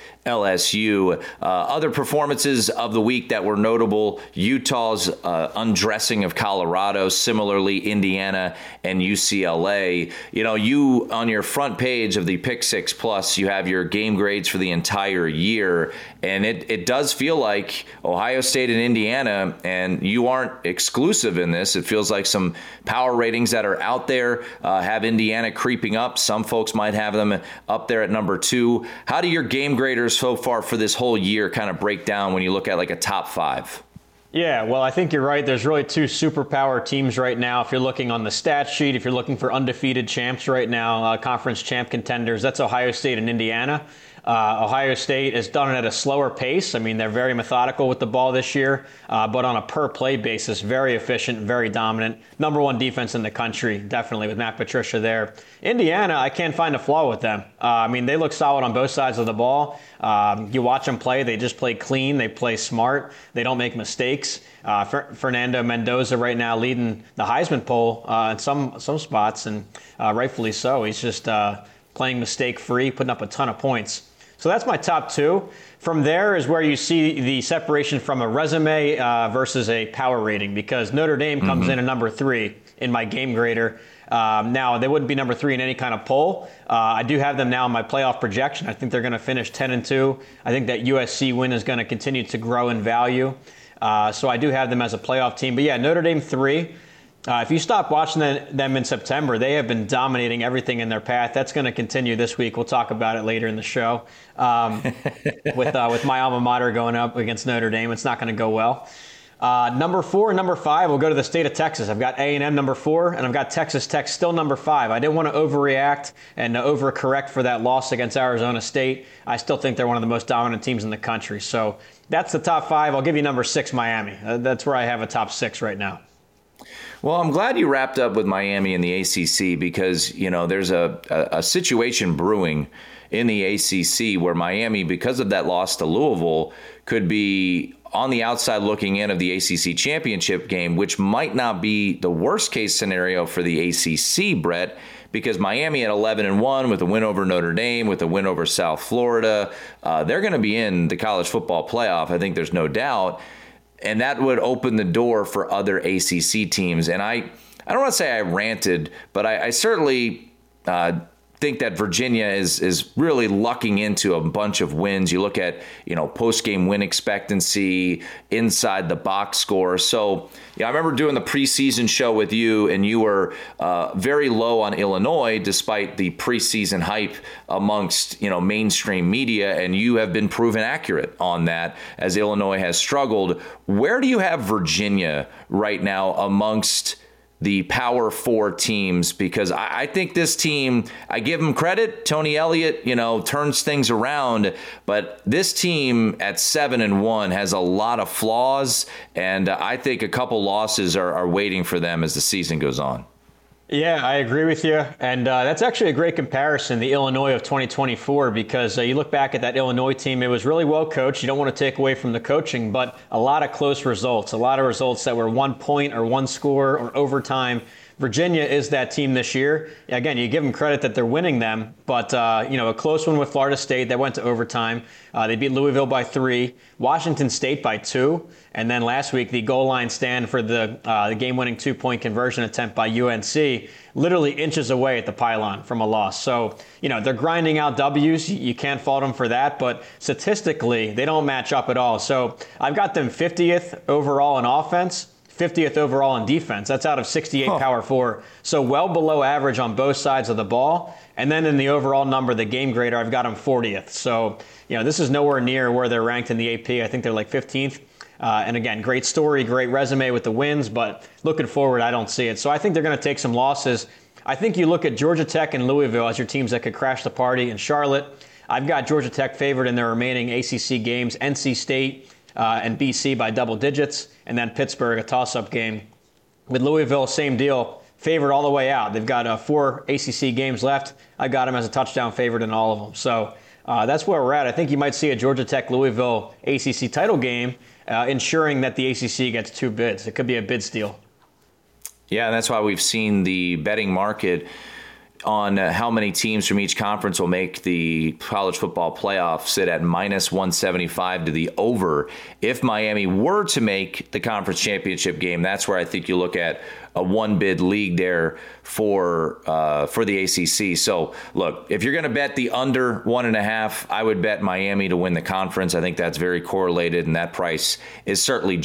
LSU. Other performances of the week that were notable: Utah's undressing of Colorado, similarly Indiana and UCLA. You on your front page of the Pick 6 Plus, you have your game grades for the entire year, and it does feel like Ohio State and Indiana, and you aren't exclusive in this. It feels like some power ratings that are out there have Indiana creeping up. Some folks might have them up there at number 2. How do your game graders so far for this whole year kind of break down when you look at like a top 5? Yeah, well, I think you're right. There's really 2 superpower teams right now. If you're looking on the stat sheet, if you're looking for undefeated champs right now, conference champ contenders, that's Ohio State and Indiana. Ohio State has done it at a slower pace. I mean, they're very methodical with the ball this year, but on a per-play basis, very efficient, very dominant. Number one defense in the country, definitely, with Matt Patricia there. Indiana, I can't find a flaw with them. I mean, they look solid on both sides of the ball. You watch them play, they just play clean, they play smart, they don't make mistakes. Fernando Mendoza right now leading the Heisman poll in some spots, and rightfully so. He's just playing mistake-free, putting up a ton of points. So that's my top two. From there is where you see the separation from a resume versus a power rating, because Notre Dame comes in at number 3 in my game grader. Now, they wouldn't be number 3 in any kind of poll. I do have them now in my playoff projection. I think they're going to finish 10-2. I think that USC win is going to continue to grow in value. So I do have them as a playoff team. But yeah, Notre Dame 3. If you stop watching them in September, they have been dominating everything in their path. That's going to continue this week. We'll talk about it later in the show. With my alma mater going up against Notre Dame, it's not going to go well. Number 4 and number 5, we'll go to the state of Texas. I've got A&M number 4, and I've got Texas Tech still number 5. I didn't want to overreact and overcorrect for that loss against Arizona State. I still think they're one of the most dominant teams in the country. So that's the top 5. I'll give you number 6, Miami. That's where I have a top 6 right now. Well, I'm glad you wrapped up with Miami and the ACC, because, you know, there's a situation brewing in the ACC where Miami, because of that loss to Louisville, could be on the outside looking in of the ACC championship game, which might not be the worst case scenario for the ACC, Brett, because Miami at 11-1 with a win over Notre Dame, with a win over South Florida, they're going to be in the college football playoff. I think there's no doubt. And that would open the door for other ACC teams. And I don't want to say I ranted, but I certainly think that Virginia is really lucking into a bunch of wins. You look at, you know, post-game win expectancy, inside the box score. So, yeah, I remember doing the preseason show with you, and you were very low on Illinois despite the preseason hype amongst, you know, mainstream media, and you have been proven accurate on that as Illinois has struggled. Where do you have Virginia right now amongst the Power 4 teams? Because I think this team, I give them credit. Tony Elliott, you know, turns things around, but this team at 7-1 has a lot of flaws, and I think a couple losses are waiting for them as the season goes on. Yeah, I agree with you. And that's actually a great comparison, the Illinois of 2024, because you look back at that Illinois team, it was really well coached. You don't want to take away from the coaching, but a lot of close results, a lot of results that were 1 point or 1 score or overtime. Virginia is that team this year. Again, you give them credit that they're winning them, but you know, a close one with Florida State that went to overtime. They beat Louisville by 3, Washington State by 2, and then last week the goal line stand for the game-winning 2-point conversion attempt by UNC, literally inches away at the pylon from a loss. So, you know, they're grinding out W's. You can't fault them for that, but statistically, they don't match up at all. So I've got them 50th overall in offense, 50th overall in defense. That's out of 68 Power 4. So well below average on both sides of the ball. And then in the overall number, the game grader, I've got them 40th. So, you know, this is nowhere near where they're ranked in the AP. I think they're like 15th. And again, great story, great resume with the wins, but looking forward, I don't see it. So I think they're going to take some losses. I think you look at Georgia Tech and Louisville as your teams that could crash the party. In Charlotte, I've got Georgia Tech favored in their remaining ACC games, NC State and BC by double digits, and then Pittsburgh, a toss-up game. With Louisville, same deal, favored all the way out. They've got 4 ACC games left. I got them as a touchdown favorite in all of them. So that's where we're at. I think you might see a Georgia Tech-Louisville ACC title game, ensuring that the ACC gets 2 bids. It could be a bid steal. Yeah, and that's why we've seen the betting market on how many teams from each conference will make the college football playoff sit at -175 to the over. If Miami were to make the conference championship game, that's where I think you look at a 1-bid league there for the ACC. So, look, if you're going to bet the under 1.5, I would bet Miami to win the conference. I think that's very correlated, and that price is certainly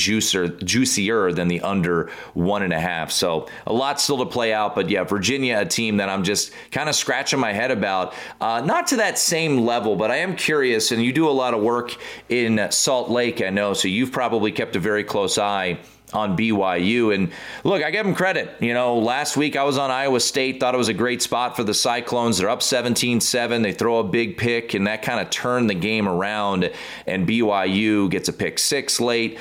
juicier than the under 1.5. So, a lot still to play out. But, yeah, Virginia, a team that I'm just kind of scratching my head about. Not to that same level, but I am curious, and you do a lot of work in Salt Lake, I know, so you've probably kept a very close eye on BYU. And look, I give them credit. Last week I was on Iowa State, thought it was a great spot for the Cyclones. They're up 17-7. They throw a big pick, and that kind of turned the game around. And BYU gets a pick six late.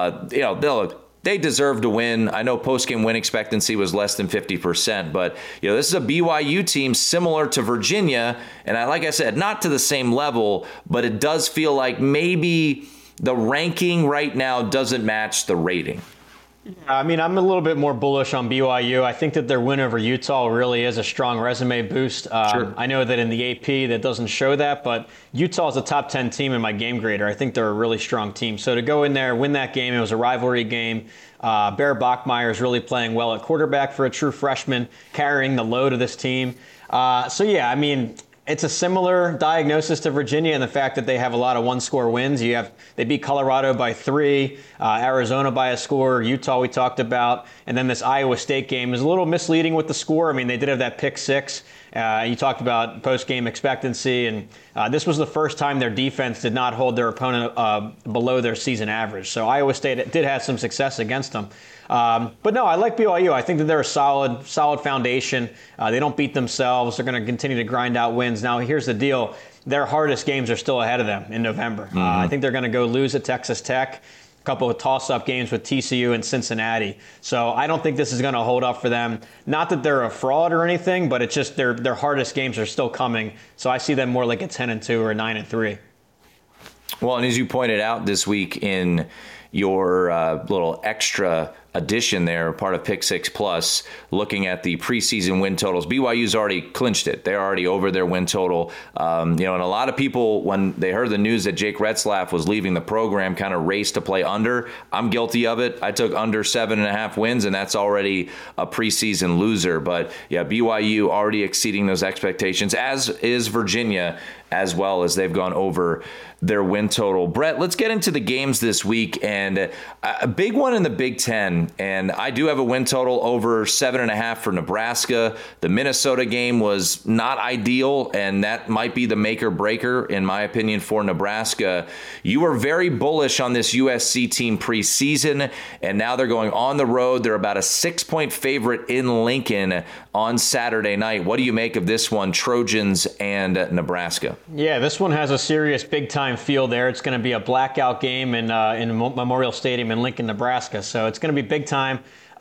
They deserve to win. I know post-game win expectancy was less than 50%, but this is a BYU team similar to Virginia, and like I said, not to the same level, but it does feel like maybe the ranking right now doesn't match the rating. I mean, I'm a little bit more bullish on BYU. I think that their win over Utah really is a strong resume boost. Sure. I know that in the AP that doesn't show that, but Utah is a top 10 team in my game grader. I think they're a really strong team. So to go in there, win that game, it was a rivalry game. Bear Bachmeier is really playing well at quarterback for a true freshman, carrying the load of this team. It's a similar diagnosis to Virginia in the fact that they have a lot of one-score wins. They beat Colorado by 3, Arizona by a score, Utah we talked about, and then this Iowa State game is a little misleading with the score. I mean, they did have that pick 6. You talked about post-game expectancy, and this was the first time their defense did not hold their opponent below their season average. So Iowa State did have some success against them. But no, I like BYU. I think that they're a solid foundation. They don't beat themselves. They're going to continue to grind out wins. Now, here's the deal. Their hardest games are still ahead of them in November. Mm-hmm. I think they're going to go lose at Texas Tech, a couple of toss-up games with TCU and Cincinnati. So I don't think this is going to hold up for them. Not that they're a fraud or anything, but it's just their hardest games are still coming. So I see them more like a 10-2 or a 9-3. Well, and as you pointed out this week in your little extra addition there, part of Pick 6 Plus, looking at the preseason win totals. BYU's already clinched it. They're already over their win total. And a lot of people, when they heard the news that Jake Retzlaff was leaving the program, kind of raced to play under. I'm guilty of it. I took under 7.5 wins, and that's already a preseason loser. But yeah, BYU already exceeding those expectations, as is Virginia, as well as they've gone over their win total. Brett, let's get into the games this week, and a big one in the Big Ten. And I do have a win total over 7.5 for Nebraska. The Minnesota game was not ideal, and that might be the make or breaker, in my opinion, for Nebraska. You were very bullish on this USC team preseason, and now they're going on the road. They're about a 6-point favorite in Lincoln on Saturday night. What do you make of this one, Trojans and Nebraska? Yeah, this one has a serious big-time feel there. It's going to be a blackout game in Memorial Stadium in Lincoln, Nebraska. So it's going to be big time.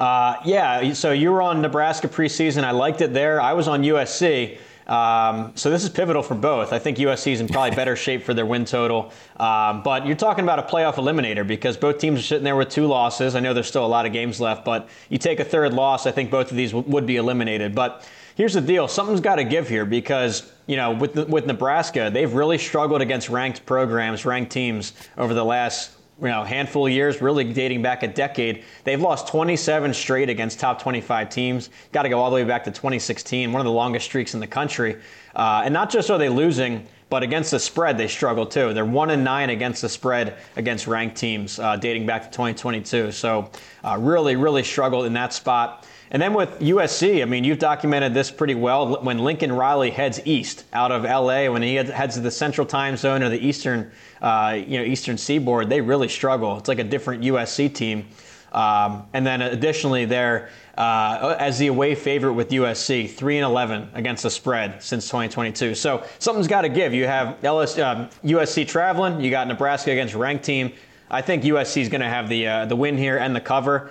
So you were on Nebraska preseason. I liked it there. I was on USC. So this is pivotal for both. I think USC is in probably better shape for their win total. But you're talking about a playoff eliminator because both teams are sitting there with 2 losses. I know there's still a lot of games left, but you take a third loss, I think both of these would be eliminated. But here's the deal. Something's got to give here because, with Nebraska, they've really struggled against ranked programs, ranked teams over the last handful of years, really dating back a decade. They've lost 27 straight against top 25 teams. Got to go all the way back to 2016, one of the longest streaks in the country. And not just are they losing, but against the spread, they struggle too. They're 1-9 against the spread against ranked teams dating back to 2022. So really, really struggled in that spot. And then with USC, you've documented this pretty well. When Lincoln Riley heads east out of LA, when he heads to the Central Time Zone or the Eastern Seaboard, they really struggle. It's like a different USC team. And then additionally, they're as the away favorite with USC, 3-11 against the spread since 2022. So something's got to give. You have USC traveling. You got Nebraska against a ranked team. I think USC is going to have the win here and the cover.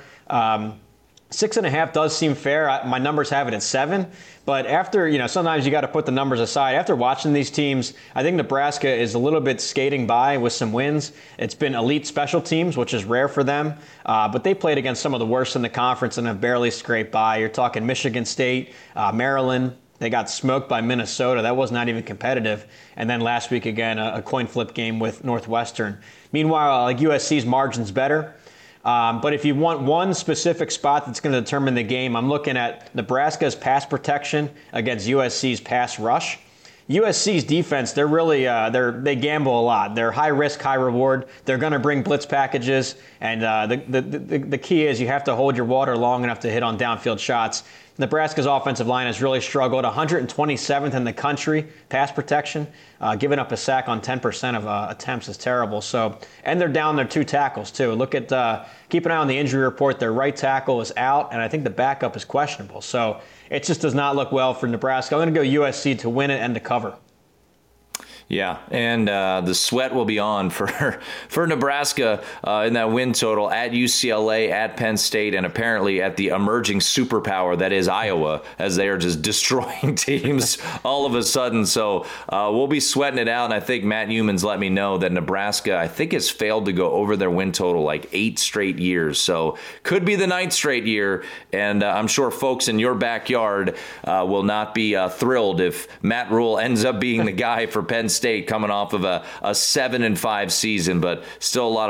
6.5 does seem fair. My numbers have it at 7. But after, sometimes you got to put the numbers aside. After watching these teams, I think Nebraska is a little bit skating by with some wins. It's been elite special teams, which is rare for them. But they played against some of the worst in the conference and have barely scraped by. You're talking Michigan State, Maryland. They got smoked by Minnesota. That was not even competitive. And then last week, again, a coin flip game with Northwestern. Meanwhile, USC's margin's better. But if you want one specific spot that's going to determine the game, I'm looking at Nebraska's pass protection against USC's pass rush. USC's defense, they're really they gamble a lot. They're high risk, high reward. They're going to bring blitz packages, and the key is you have to hold your water long enough to hit on downfield shots. Nebraska's offensive line has really struggled, 127th in the country, pass protection. Giving up a sack on 10% of attempts is terrible. So, and they're down their 2 tackles, too. Keep an eye on the injury report. Their right tackle is out, and I think the backup is questionable. So it just does not look well for Nebraska. I'm going to go USC to win it and to cover. Yeah, and the sweat will be on for Nebraska in that win total at UCLA, at Penn State, and apparently at the emerging superpower that is Iowa, as they are just destroying teams all of a sudden. So we'll be sweating it out, and I think Matt Humans let me know that Nebraska, I think, has failed to go over their win total like 8 straight years. So could be the 9th straight year, and I'm sure folks in your backyard will not be thrilled if Matt Rule ends up being the guy for Penn State coming off of a 7-5 season, but still a lot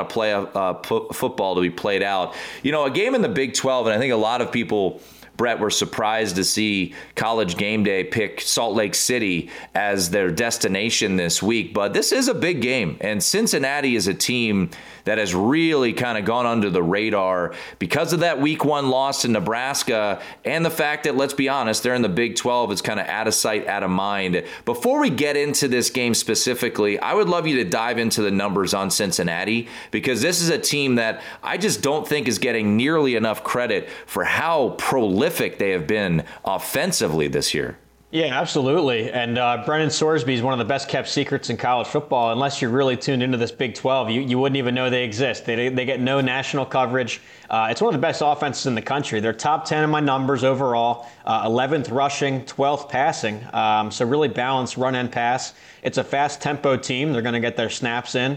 of football to be played out. You know, a game in the Big 12, and I think a lot of people, Brett, were surprised to see College Game Day pick Salt Lake City as their destination this week. But this is a big game, and Cincinnati is a team that has really kind of gone under the radar because of that week 1 loss to Nebraska and the fact that, let's be honest, they're in the Big 12. It's kind of out of sight, out of mind. Before we get into this game specifically, I would love you to dive into the numbers on Cincinnati, because this is a team that I just don't think is getting nearly enough credit for how prolific they have been offensively this year. Yeah, absolutely. And Brennan Sorsby is one of the best kept secrets in college football. Unless you're really tuned into this Big 12, you wouldn't even know they exist. They get no national coverage. It's one of the best offenses in the country. They're top 10 in my numbers overall, 11th rushing, 12th passing. So really balanced run and pass. It's a fast tempo team. They're going to get their snaps in.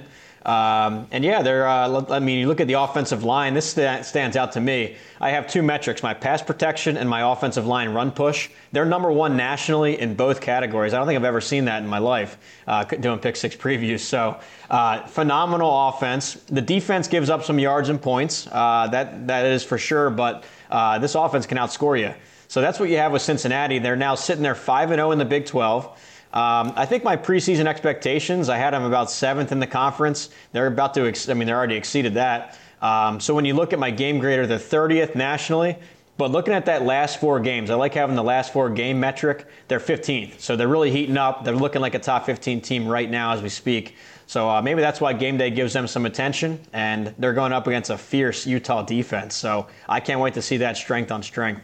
And yeah, you look at the offensive line, this stands out to me. I have 2 metrics, my pass protection and my offensive line run push. They're number 1 nationally in both categories. I don't think I've ever seen that in my life, doing Pick 6 previews. So phenomenal offense. The defense gives up some yards and points. That is for sure, but this offense can outscore you. So that's what you have with Cincinnati. They're now sitting there 5-0 in the Big 12. I think my preseason expectations, I had them about 7th in the conference. They're they already exceeded that. So when you look at my game grader, they're 30th nationally. But looking at that last 4 games, I like having the last 4 game metric. They're 15th. So they're really heating up. They're looking like a top 15 team right now as we speak. So maybe that's why game day gives them some attention. And they're going up against a fierce Utah defense. So I can't wait to see that strength on strength.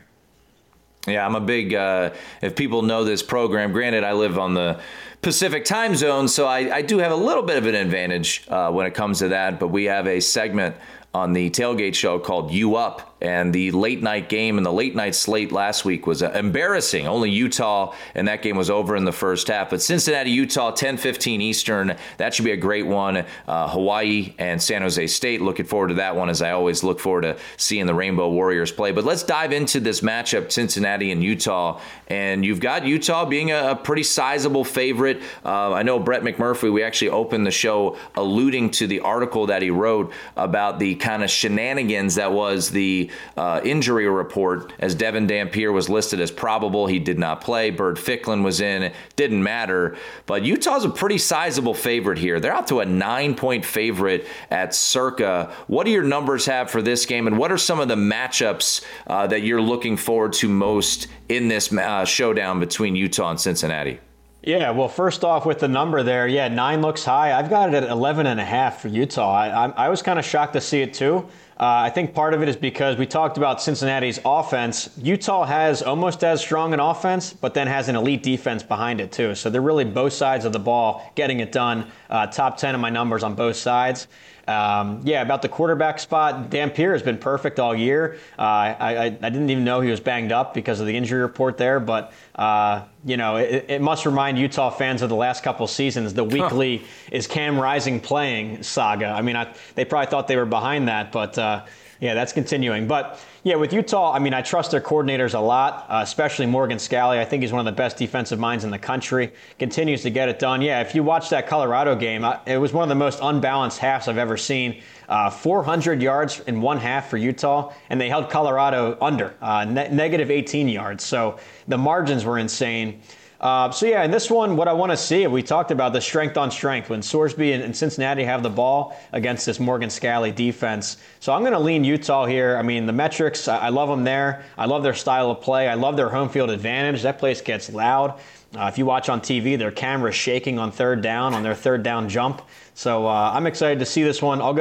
Yeah, I'm a big, if people know this program, granted I live on the Pacific time zone, so I do have a little bit of an advantage when it comes to that, but we have a segment on the Tailgate Show called You Up, and the late night game and the late night slate last week was embarrassing. Only Utah, and that game was over in the first half. But Cincinnati, Utah, 10:15 Eastern. That should be a great one. Hawaii and San Jose State. Looking forward to that one, as I always look forward to seeing the Rainbow Warriors play. But let's dive into this matchup, Cincinnati and Utah. And you've got Utah being a pretty sizable favorite. I know Brett McMurphy, we actually opened the show alluding to the article that he wrote about the kind of shenanigans that was the injury report, as Devin Dampier was listed as probable. He did not play. Bird Ficklin was in. It didn't matter. But Utah's a pretty sizable favorite here. They're out to a 9-point favorite at Circa. What do your numbers have for this game, and what are some of the matchups that you're looking forward to most in this showdown between Utah and Cincinnati? Yeah, well, first off with the number there, 9 looks high. I've got it at 11.5 for Utah. I was kind of shocked to see it too. I think part of it is because we talked about Cincinnati's offense. Utah has almost as strong an offense, but then has an elite defense behind it too. So they're really both sides of the ball getting it done. Top 10 of my numbers on both sides. About the quarterback spot, Dampier has been perfect all year. I didn't even know he was banged up because of the injury report there, but it must remind Utah fans of the last couple seasons, the weekly is Cam Rising playing saga. I mean, they probably thought they were behind that, but that's continuing. But with Utah, I trust their coordinators a lot, especially Morgan Scalley. I think he's one of the best defensive minds in the country. Continues to get it done. If you watch that Colorado game, it was one of the most unbalanced halves I've ever seen. 400 yards in one half for Utah, and they held Colorado under, negative 18 yards. So the margins were insane. In this one, what I want to see, we talked about the strength on strength when Sorsby and Cincinnati have the ball against this Morgan Scalley defense. So I'm going to lean Utah here. I mean, the metrics, I love them there. I love their style of play. I love their home field advantage. That place gets loud. If you watch on TV, their camera's shaking on third down, on their third down jump. So I'm excited to see this one. I'll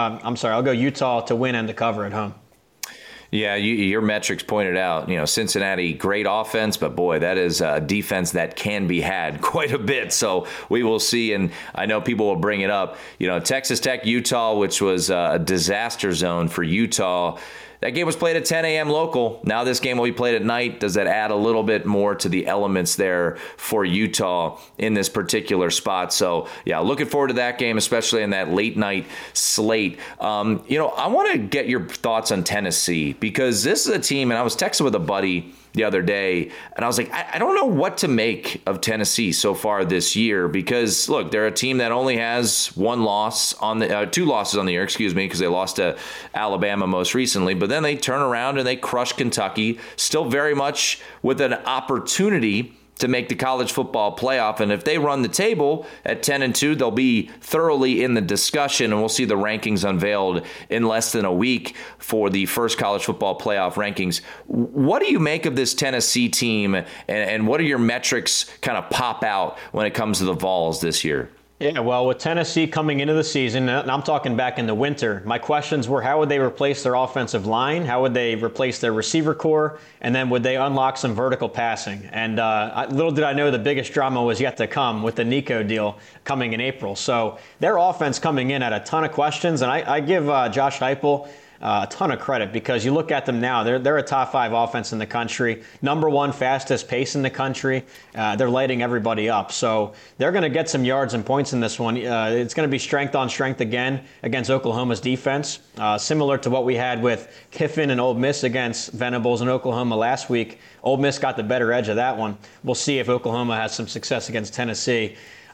go Utah to win and to cover at home. Yeah, your metrics pointed out, Cincinnati, great offense, but boy, that is a defense that can be had quite a bit. So we will see, and I know people will bring it up. Texas Tech, Utah, which was a disaster zone for Utah. That game was played at 10 a.m. local. Now this game will be played at night. Does that add a little bit more to the elements there for Utah in this particular spot? So, yeah, looking forward to that game, especially in that late night slate. I want to get your thoughts on Tennessee because this is a team, and I was texting with a buddy the other day, and I was like, I don't know what to make of Tennessee so far this year because, look, they're a team that only has two losses on the year, because they lost to Alabama most recently, but then they turn around and they crush Kentucky, still very much with an opportunity to make the college football playoff. And if they run the table at 10-2, they'll be thoroughly in the discussion, and we'll see the rankings unveiled in less than a week for the first college football playoff rankings. What do you make of this Tennessee team, and what are your metrics kind of pop out when it comes to the Vols this year? Yeah, well, with Tennessee coming into the season, and I'm talking back in the winter, my questions were how would they replace their offensive line? How would they replace their receiver core? And then would they unlock some vertical passing? And little did I know the biggest drama was yet to come with the Nico deal coming in April. So their offense coming in had a ton of questions, and I give Josh Heupel a ton of credit because you look at them now, they're a top 5 offense in the country, number 1 fastest pace in the country. They're lighting everybody up. So they're going to get some yards and points in this one. It's going to be strength on strength again against Oklahoma's defense, similar to what we had with Kiffin and Ole Miss against Venables in Oklahoma last week. Ole Miss got the better edge of that one. We'll see if Oklahoma has some success against Tennessee.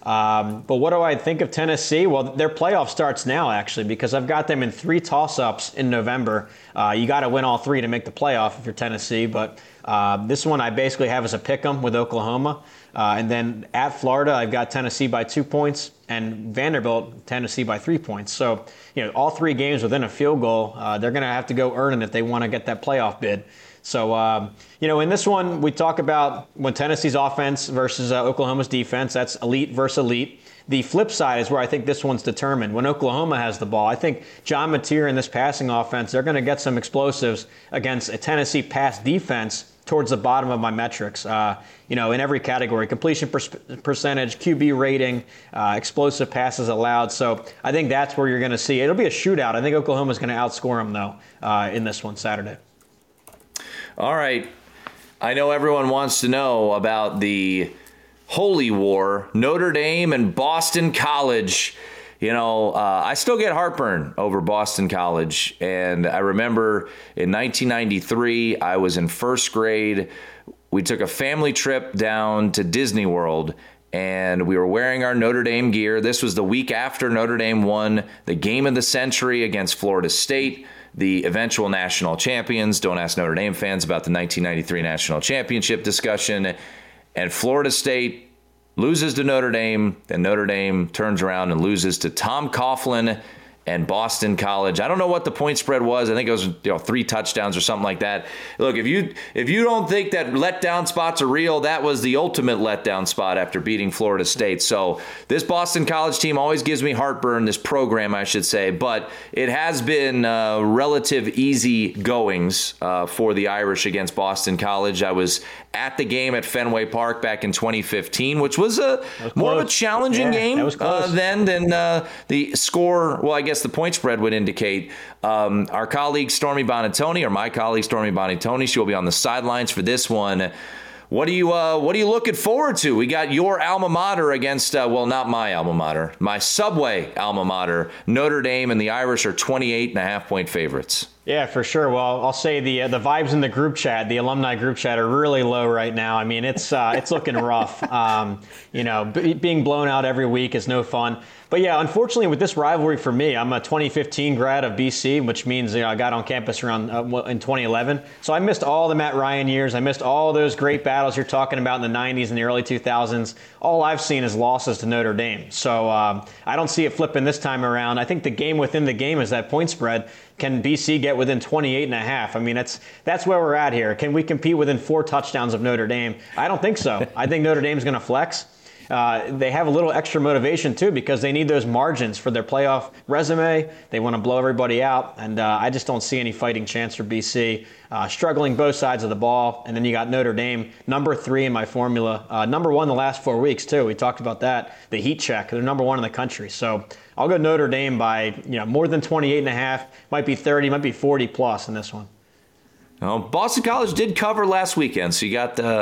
But what do I think of Tennessee? Well, their playoff starts now, actually, because I've got them in 3 toss-ups in November. You got to win all 3 to make the playoff if you're Tennessee. But this one I basically have as a pick-em with Oklahoma. And then at Florida, I've got Tennessee by 2 points and Vanderbilt, Tennessee by 3 points. So, all 3 games within a field goal, they're going to have to go earn it if they want to get that playoff bid. So, in this one, we talk about when Tennessee's offense versus Oklahoma's defense. That's elite versus elite. The flip side is where I think this one's determined. When Oklahoma has the ball, I think John Mateer in this passing offense, they're going to get some explosives against a Tennessee pass defense towards the bottom of my metrics, in every category, completion percentage, QB rating, explosive passes allowed. So I think that's where you're going to see. It'll be a shootout. I think Oklahoma's going to outscore them, though, in this one Saturday. All right. I know everyone wants to know about the holy war, Notre Dame and Boston College. I still get heartburn over Boston College. And I remember in 1993, I was in first grade. We took a family trip down to Disney World, and we were wearing our Notre Dame gear. This was the week after Notre Dame won the game of the century against Florida State, the eventual national champions. Don't ask Notre Dame fans about the 1993 national championship discussion. And Florida State loses to Notre Dame, then Notre Dame turns around and loses to Tom Coughlin and Boston College. I don't know what the point spread was. I think it was 3 touchdowns or something like that. Look, if you don't think that letdown spots are real, that was the ultimate letdown spot after beating Florida State. So this Boston College team always gives me heartburn, this program, I should say. But it has been relative easy goings for the Irish against Boston College. I was at the game at Fenway Park back in 2015, which was more of a challenging game than the score. Well, I guess the point spread would indicate. Our colleague Stormy Bonatoni, or my colleague Stormy Bonatoni, she will be on the sidelines for this one. What are you looking forward to? We got your alma mater against, not my alma mater, my Subway alma mater, Notre Dame, and the Irish are 28.5-point favorites. Yeah, for sure. Well, I'll say the vibes in the group chat, the alumni group chat, are really low right now. I mean, it's looking rough. Being blown out every week is no fun. But yeah, unfortunately, with this rivalry for me, I'm a 2015 grad of BC, which means I got on campus around in 2011. So I missed all the Matt Ryan years. I missed all those great battles you're talking about in the 90s and the early 2000s. All I've seen is losses to Notre Dame. So I don't see it flipping this time around. I think the game within the game is that point spread. Can BC get within 28.5? I mean, that's where we're at here. Can we compete within 4 touchdowns of Notre Dame? I don't think so. I think Notre Dame's going to flex. They have a little extra motivation, too, because they need those margins for their playoff resume. They want to blow everybody out, and I just don't see any fighting chance for BC. Struggling both sides of the ball, and then you got Notre Dame, number 3 in my formula. Number 1 the last 4 weeks, too. We talked about that. The heat check, they're number 1 in the country. So I'll go Notre Dame by more than 28.5. Might be 30, might be 40 plus in this one. Well, Boston College did cover last weekend, so you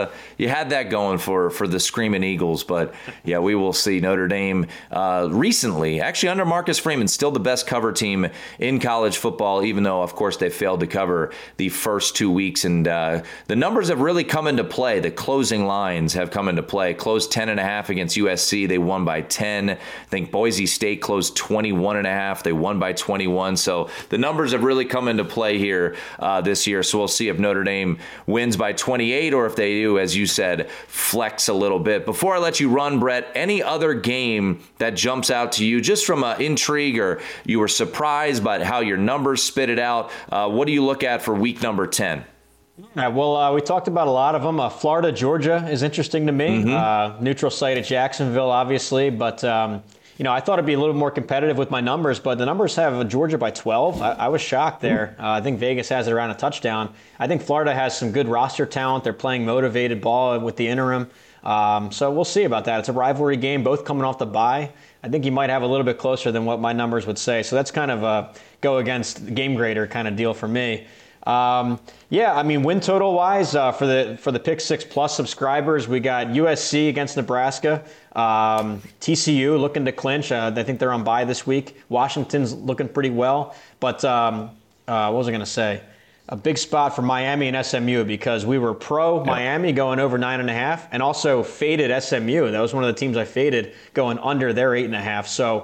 had that going for the Screaming Eagles. But yeah, we will see. Notre Dame recently, actually under Marcus Freeman, still the best cover team in college football, even though, of course, they failed to cover the first 2 weeks. And the numbers have really come into play. The closing lines have come into play. Closed 10.5 against USC. They won by 10. I think Boise State closed 21.5. They won by 21. So the numbers have really come into play here this year. So we'll see if Notre Dame wins by 28 or if they do, as you said, flex a little bit. Before I let you run, Brett, any other game that jumps out to you just from intrigue or you were surprised by how your numbers spit it out? What do you look at for week number 10? Well, we talked about a lot of them. Florida, Georgia is interesting to me. Neutral site at Jacksonville, obviously, but I thought it'd be a little more competitive with my numbers, but the numbers have Georgia by 12. I was shocked there. I think Vegas has it around a touchdown. I think Florida has some good roster talent. They're playing motivated ball with the interim. So we'll see about that. It's a rivalry game, both coming off the bye. I think you might have a little bit closer than what my numbers would say. So that's kind of a go against the game grader kind of deal for me. Win total wise for the Pick 6 Plus subscribers, we got USC against Nebraska, TCU looking to clinch. I think they're on bye this week. Washington's looking pretty well, but what was I going to say? A big spot for Miami and SMU because we were pro Miami going over 9.5 and also faded SMU. That was one of the teams I faded going under their 8.5. So,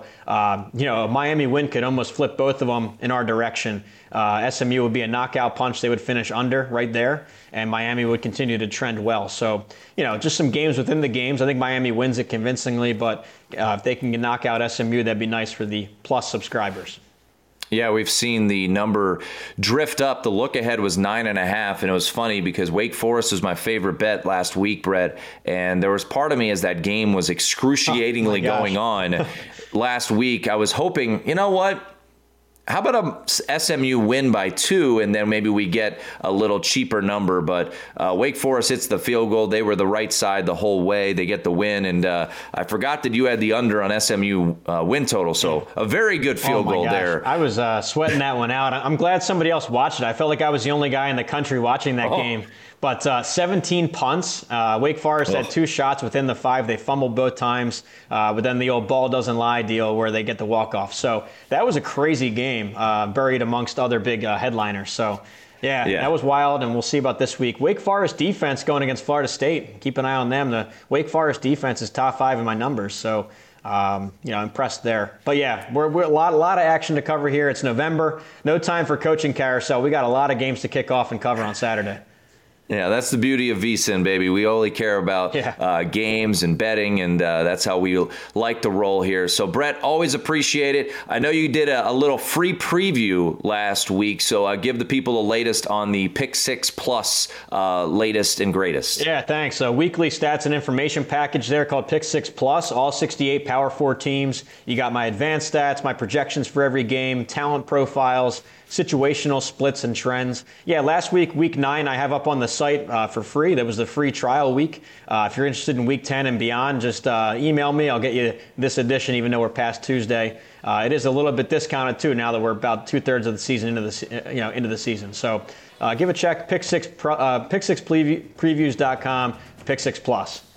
a Miami win could almost flip both of them in our direction. SMU would be a knockout punch. They would finish under right there, and Miami would continue to trend well. So, just some games within the games. I think Miami wins it convincingly, but if they can knock out SMU, that'd be nice for the plus subscribers. Yeah, we've seen the number drift up. The look ahead was 9.5, and it was funny because Wake Forest was my favorite bet last week, Brett. And there was part of me as that game was excruciatingly going on last week. I was hoping, you know what? How about a SMU win by 2, and then maybe we get a little cheaper number? But Wake Forest hits the field goal. They were the right side the whole way. They get the win, and I forgot that you had the under on SMU win total. So a very good field goal there. I was sweating that one out. I'm glad somebody else watched it. I felt like I was the only guy in the country watching that game. But 17 punts. Wake Forest had 2 shots within the 5. They fumbled both times. But then the old ball doesn't lie deal where they get the walk-off. So that was a crazy game, buried amongst other big headliners. So, yeah, that was wild, and we'll see about this week. Wake Forest defense going against Florida State. Keep an eye on them. The Wake Forest defense is top 5 in my numbers. So, impressed there. But yeah, we're a lot of action to cover here. It's November. No time for coaching carousel. We got a lot of games to kick off and cover on Saturday. Yeah, that's the beauty of VSiN, baby. We only care about games and betting, and that's how we like to roll here. So, Brett, always appreciate it. I know you did a little free preview last week, so give the people the latest on the Pick 6 Plus latest and greatest. Yeah, thanks. A weekly stats and information package there called Pick 6 Plus, all 68 Power 4 teams. You got my advanced stats, my projections for every game, talent profiles, situational splits and trends. Yeah, last week, week 9, I have up on the site for free. That was the free trial week. If you're interested in week 10 and beyond, just email me. I'll get you this edition, even though we're past Tuesday. It is a little bit discounted too now that we're about 2/3 of the season into the season. So give a check. Pick6 previews.com. Pick 6 Plus.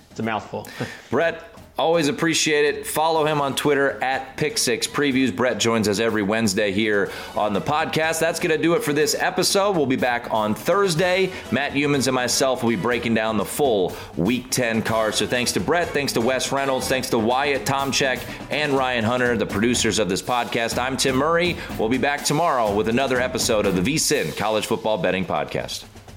It's a mouthful. Brett, always appreciate it. Follow him on Twitter at Pick6Previews. Brett joins us every Wednesday here on the podcast. That's going to do it for this episode. We'll be back on Thursday. Matt Humans and myself will be breaking down the full Week 10 card. So thanks to Brett, thanks to Wes Reynolds, thanks to Wyatt Tomchek and Ryan Hunter, the producers of this podcast. I'm Tim Murray. We'll be back tomorrow with another episode of the VSiN College Football Betting Podcast.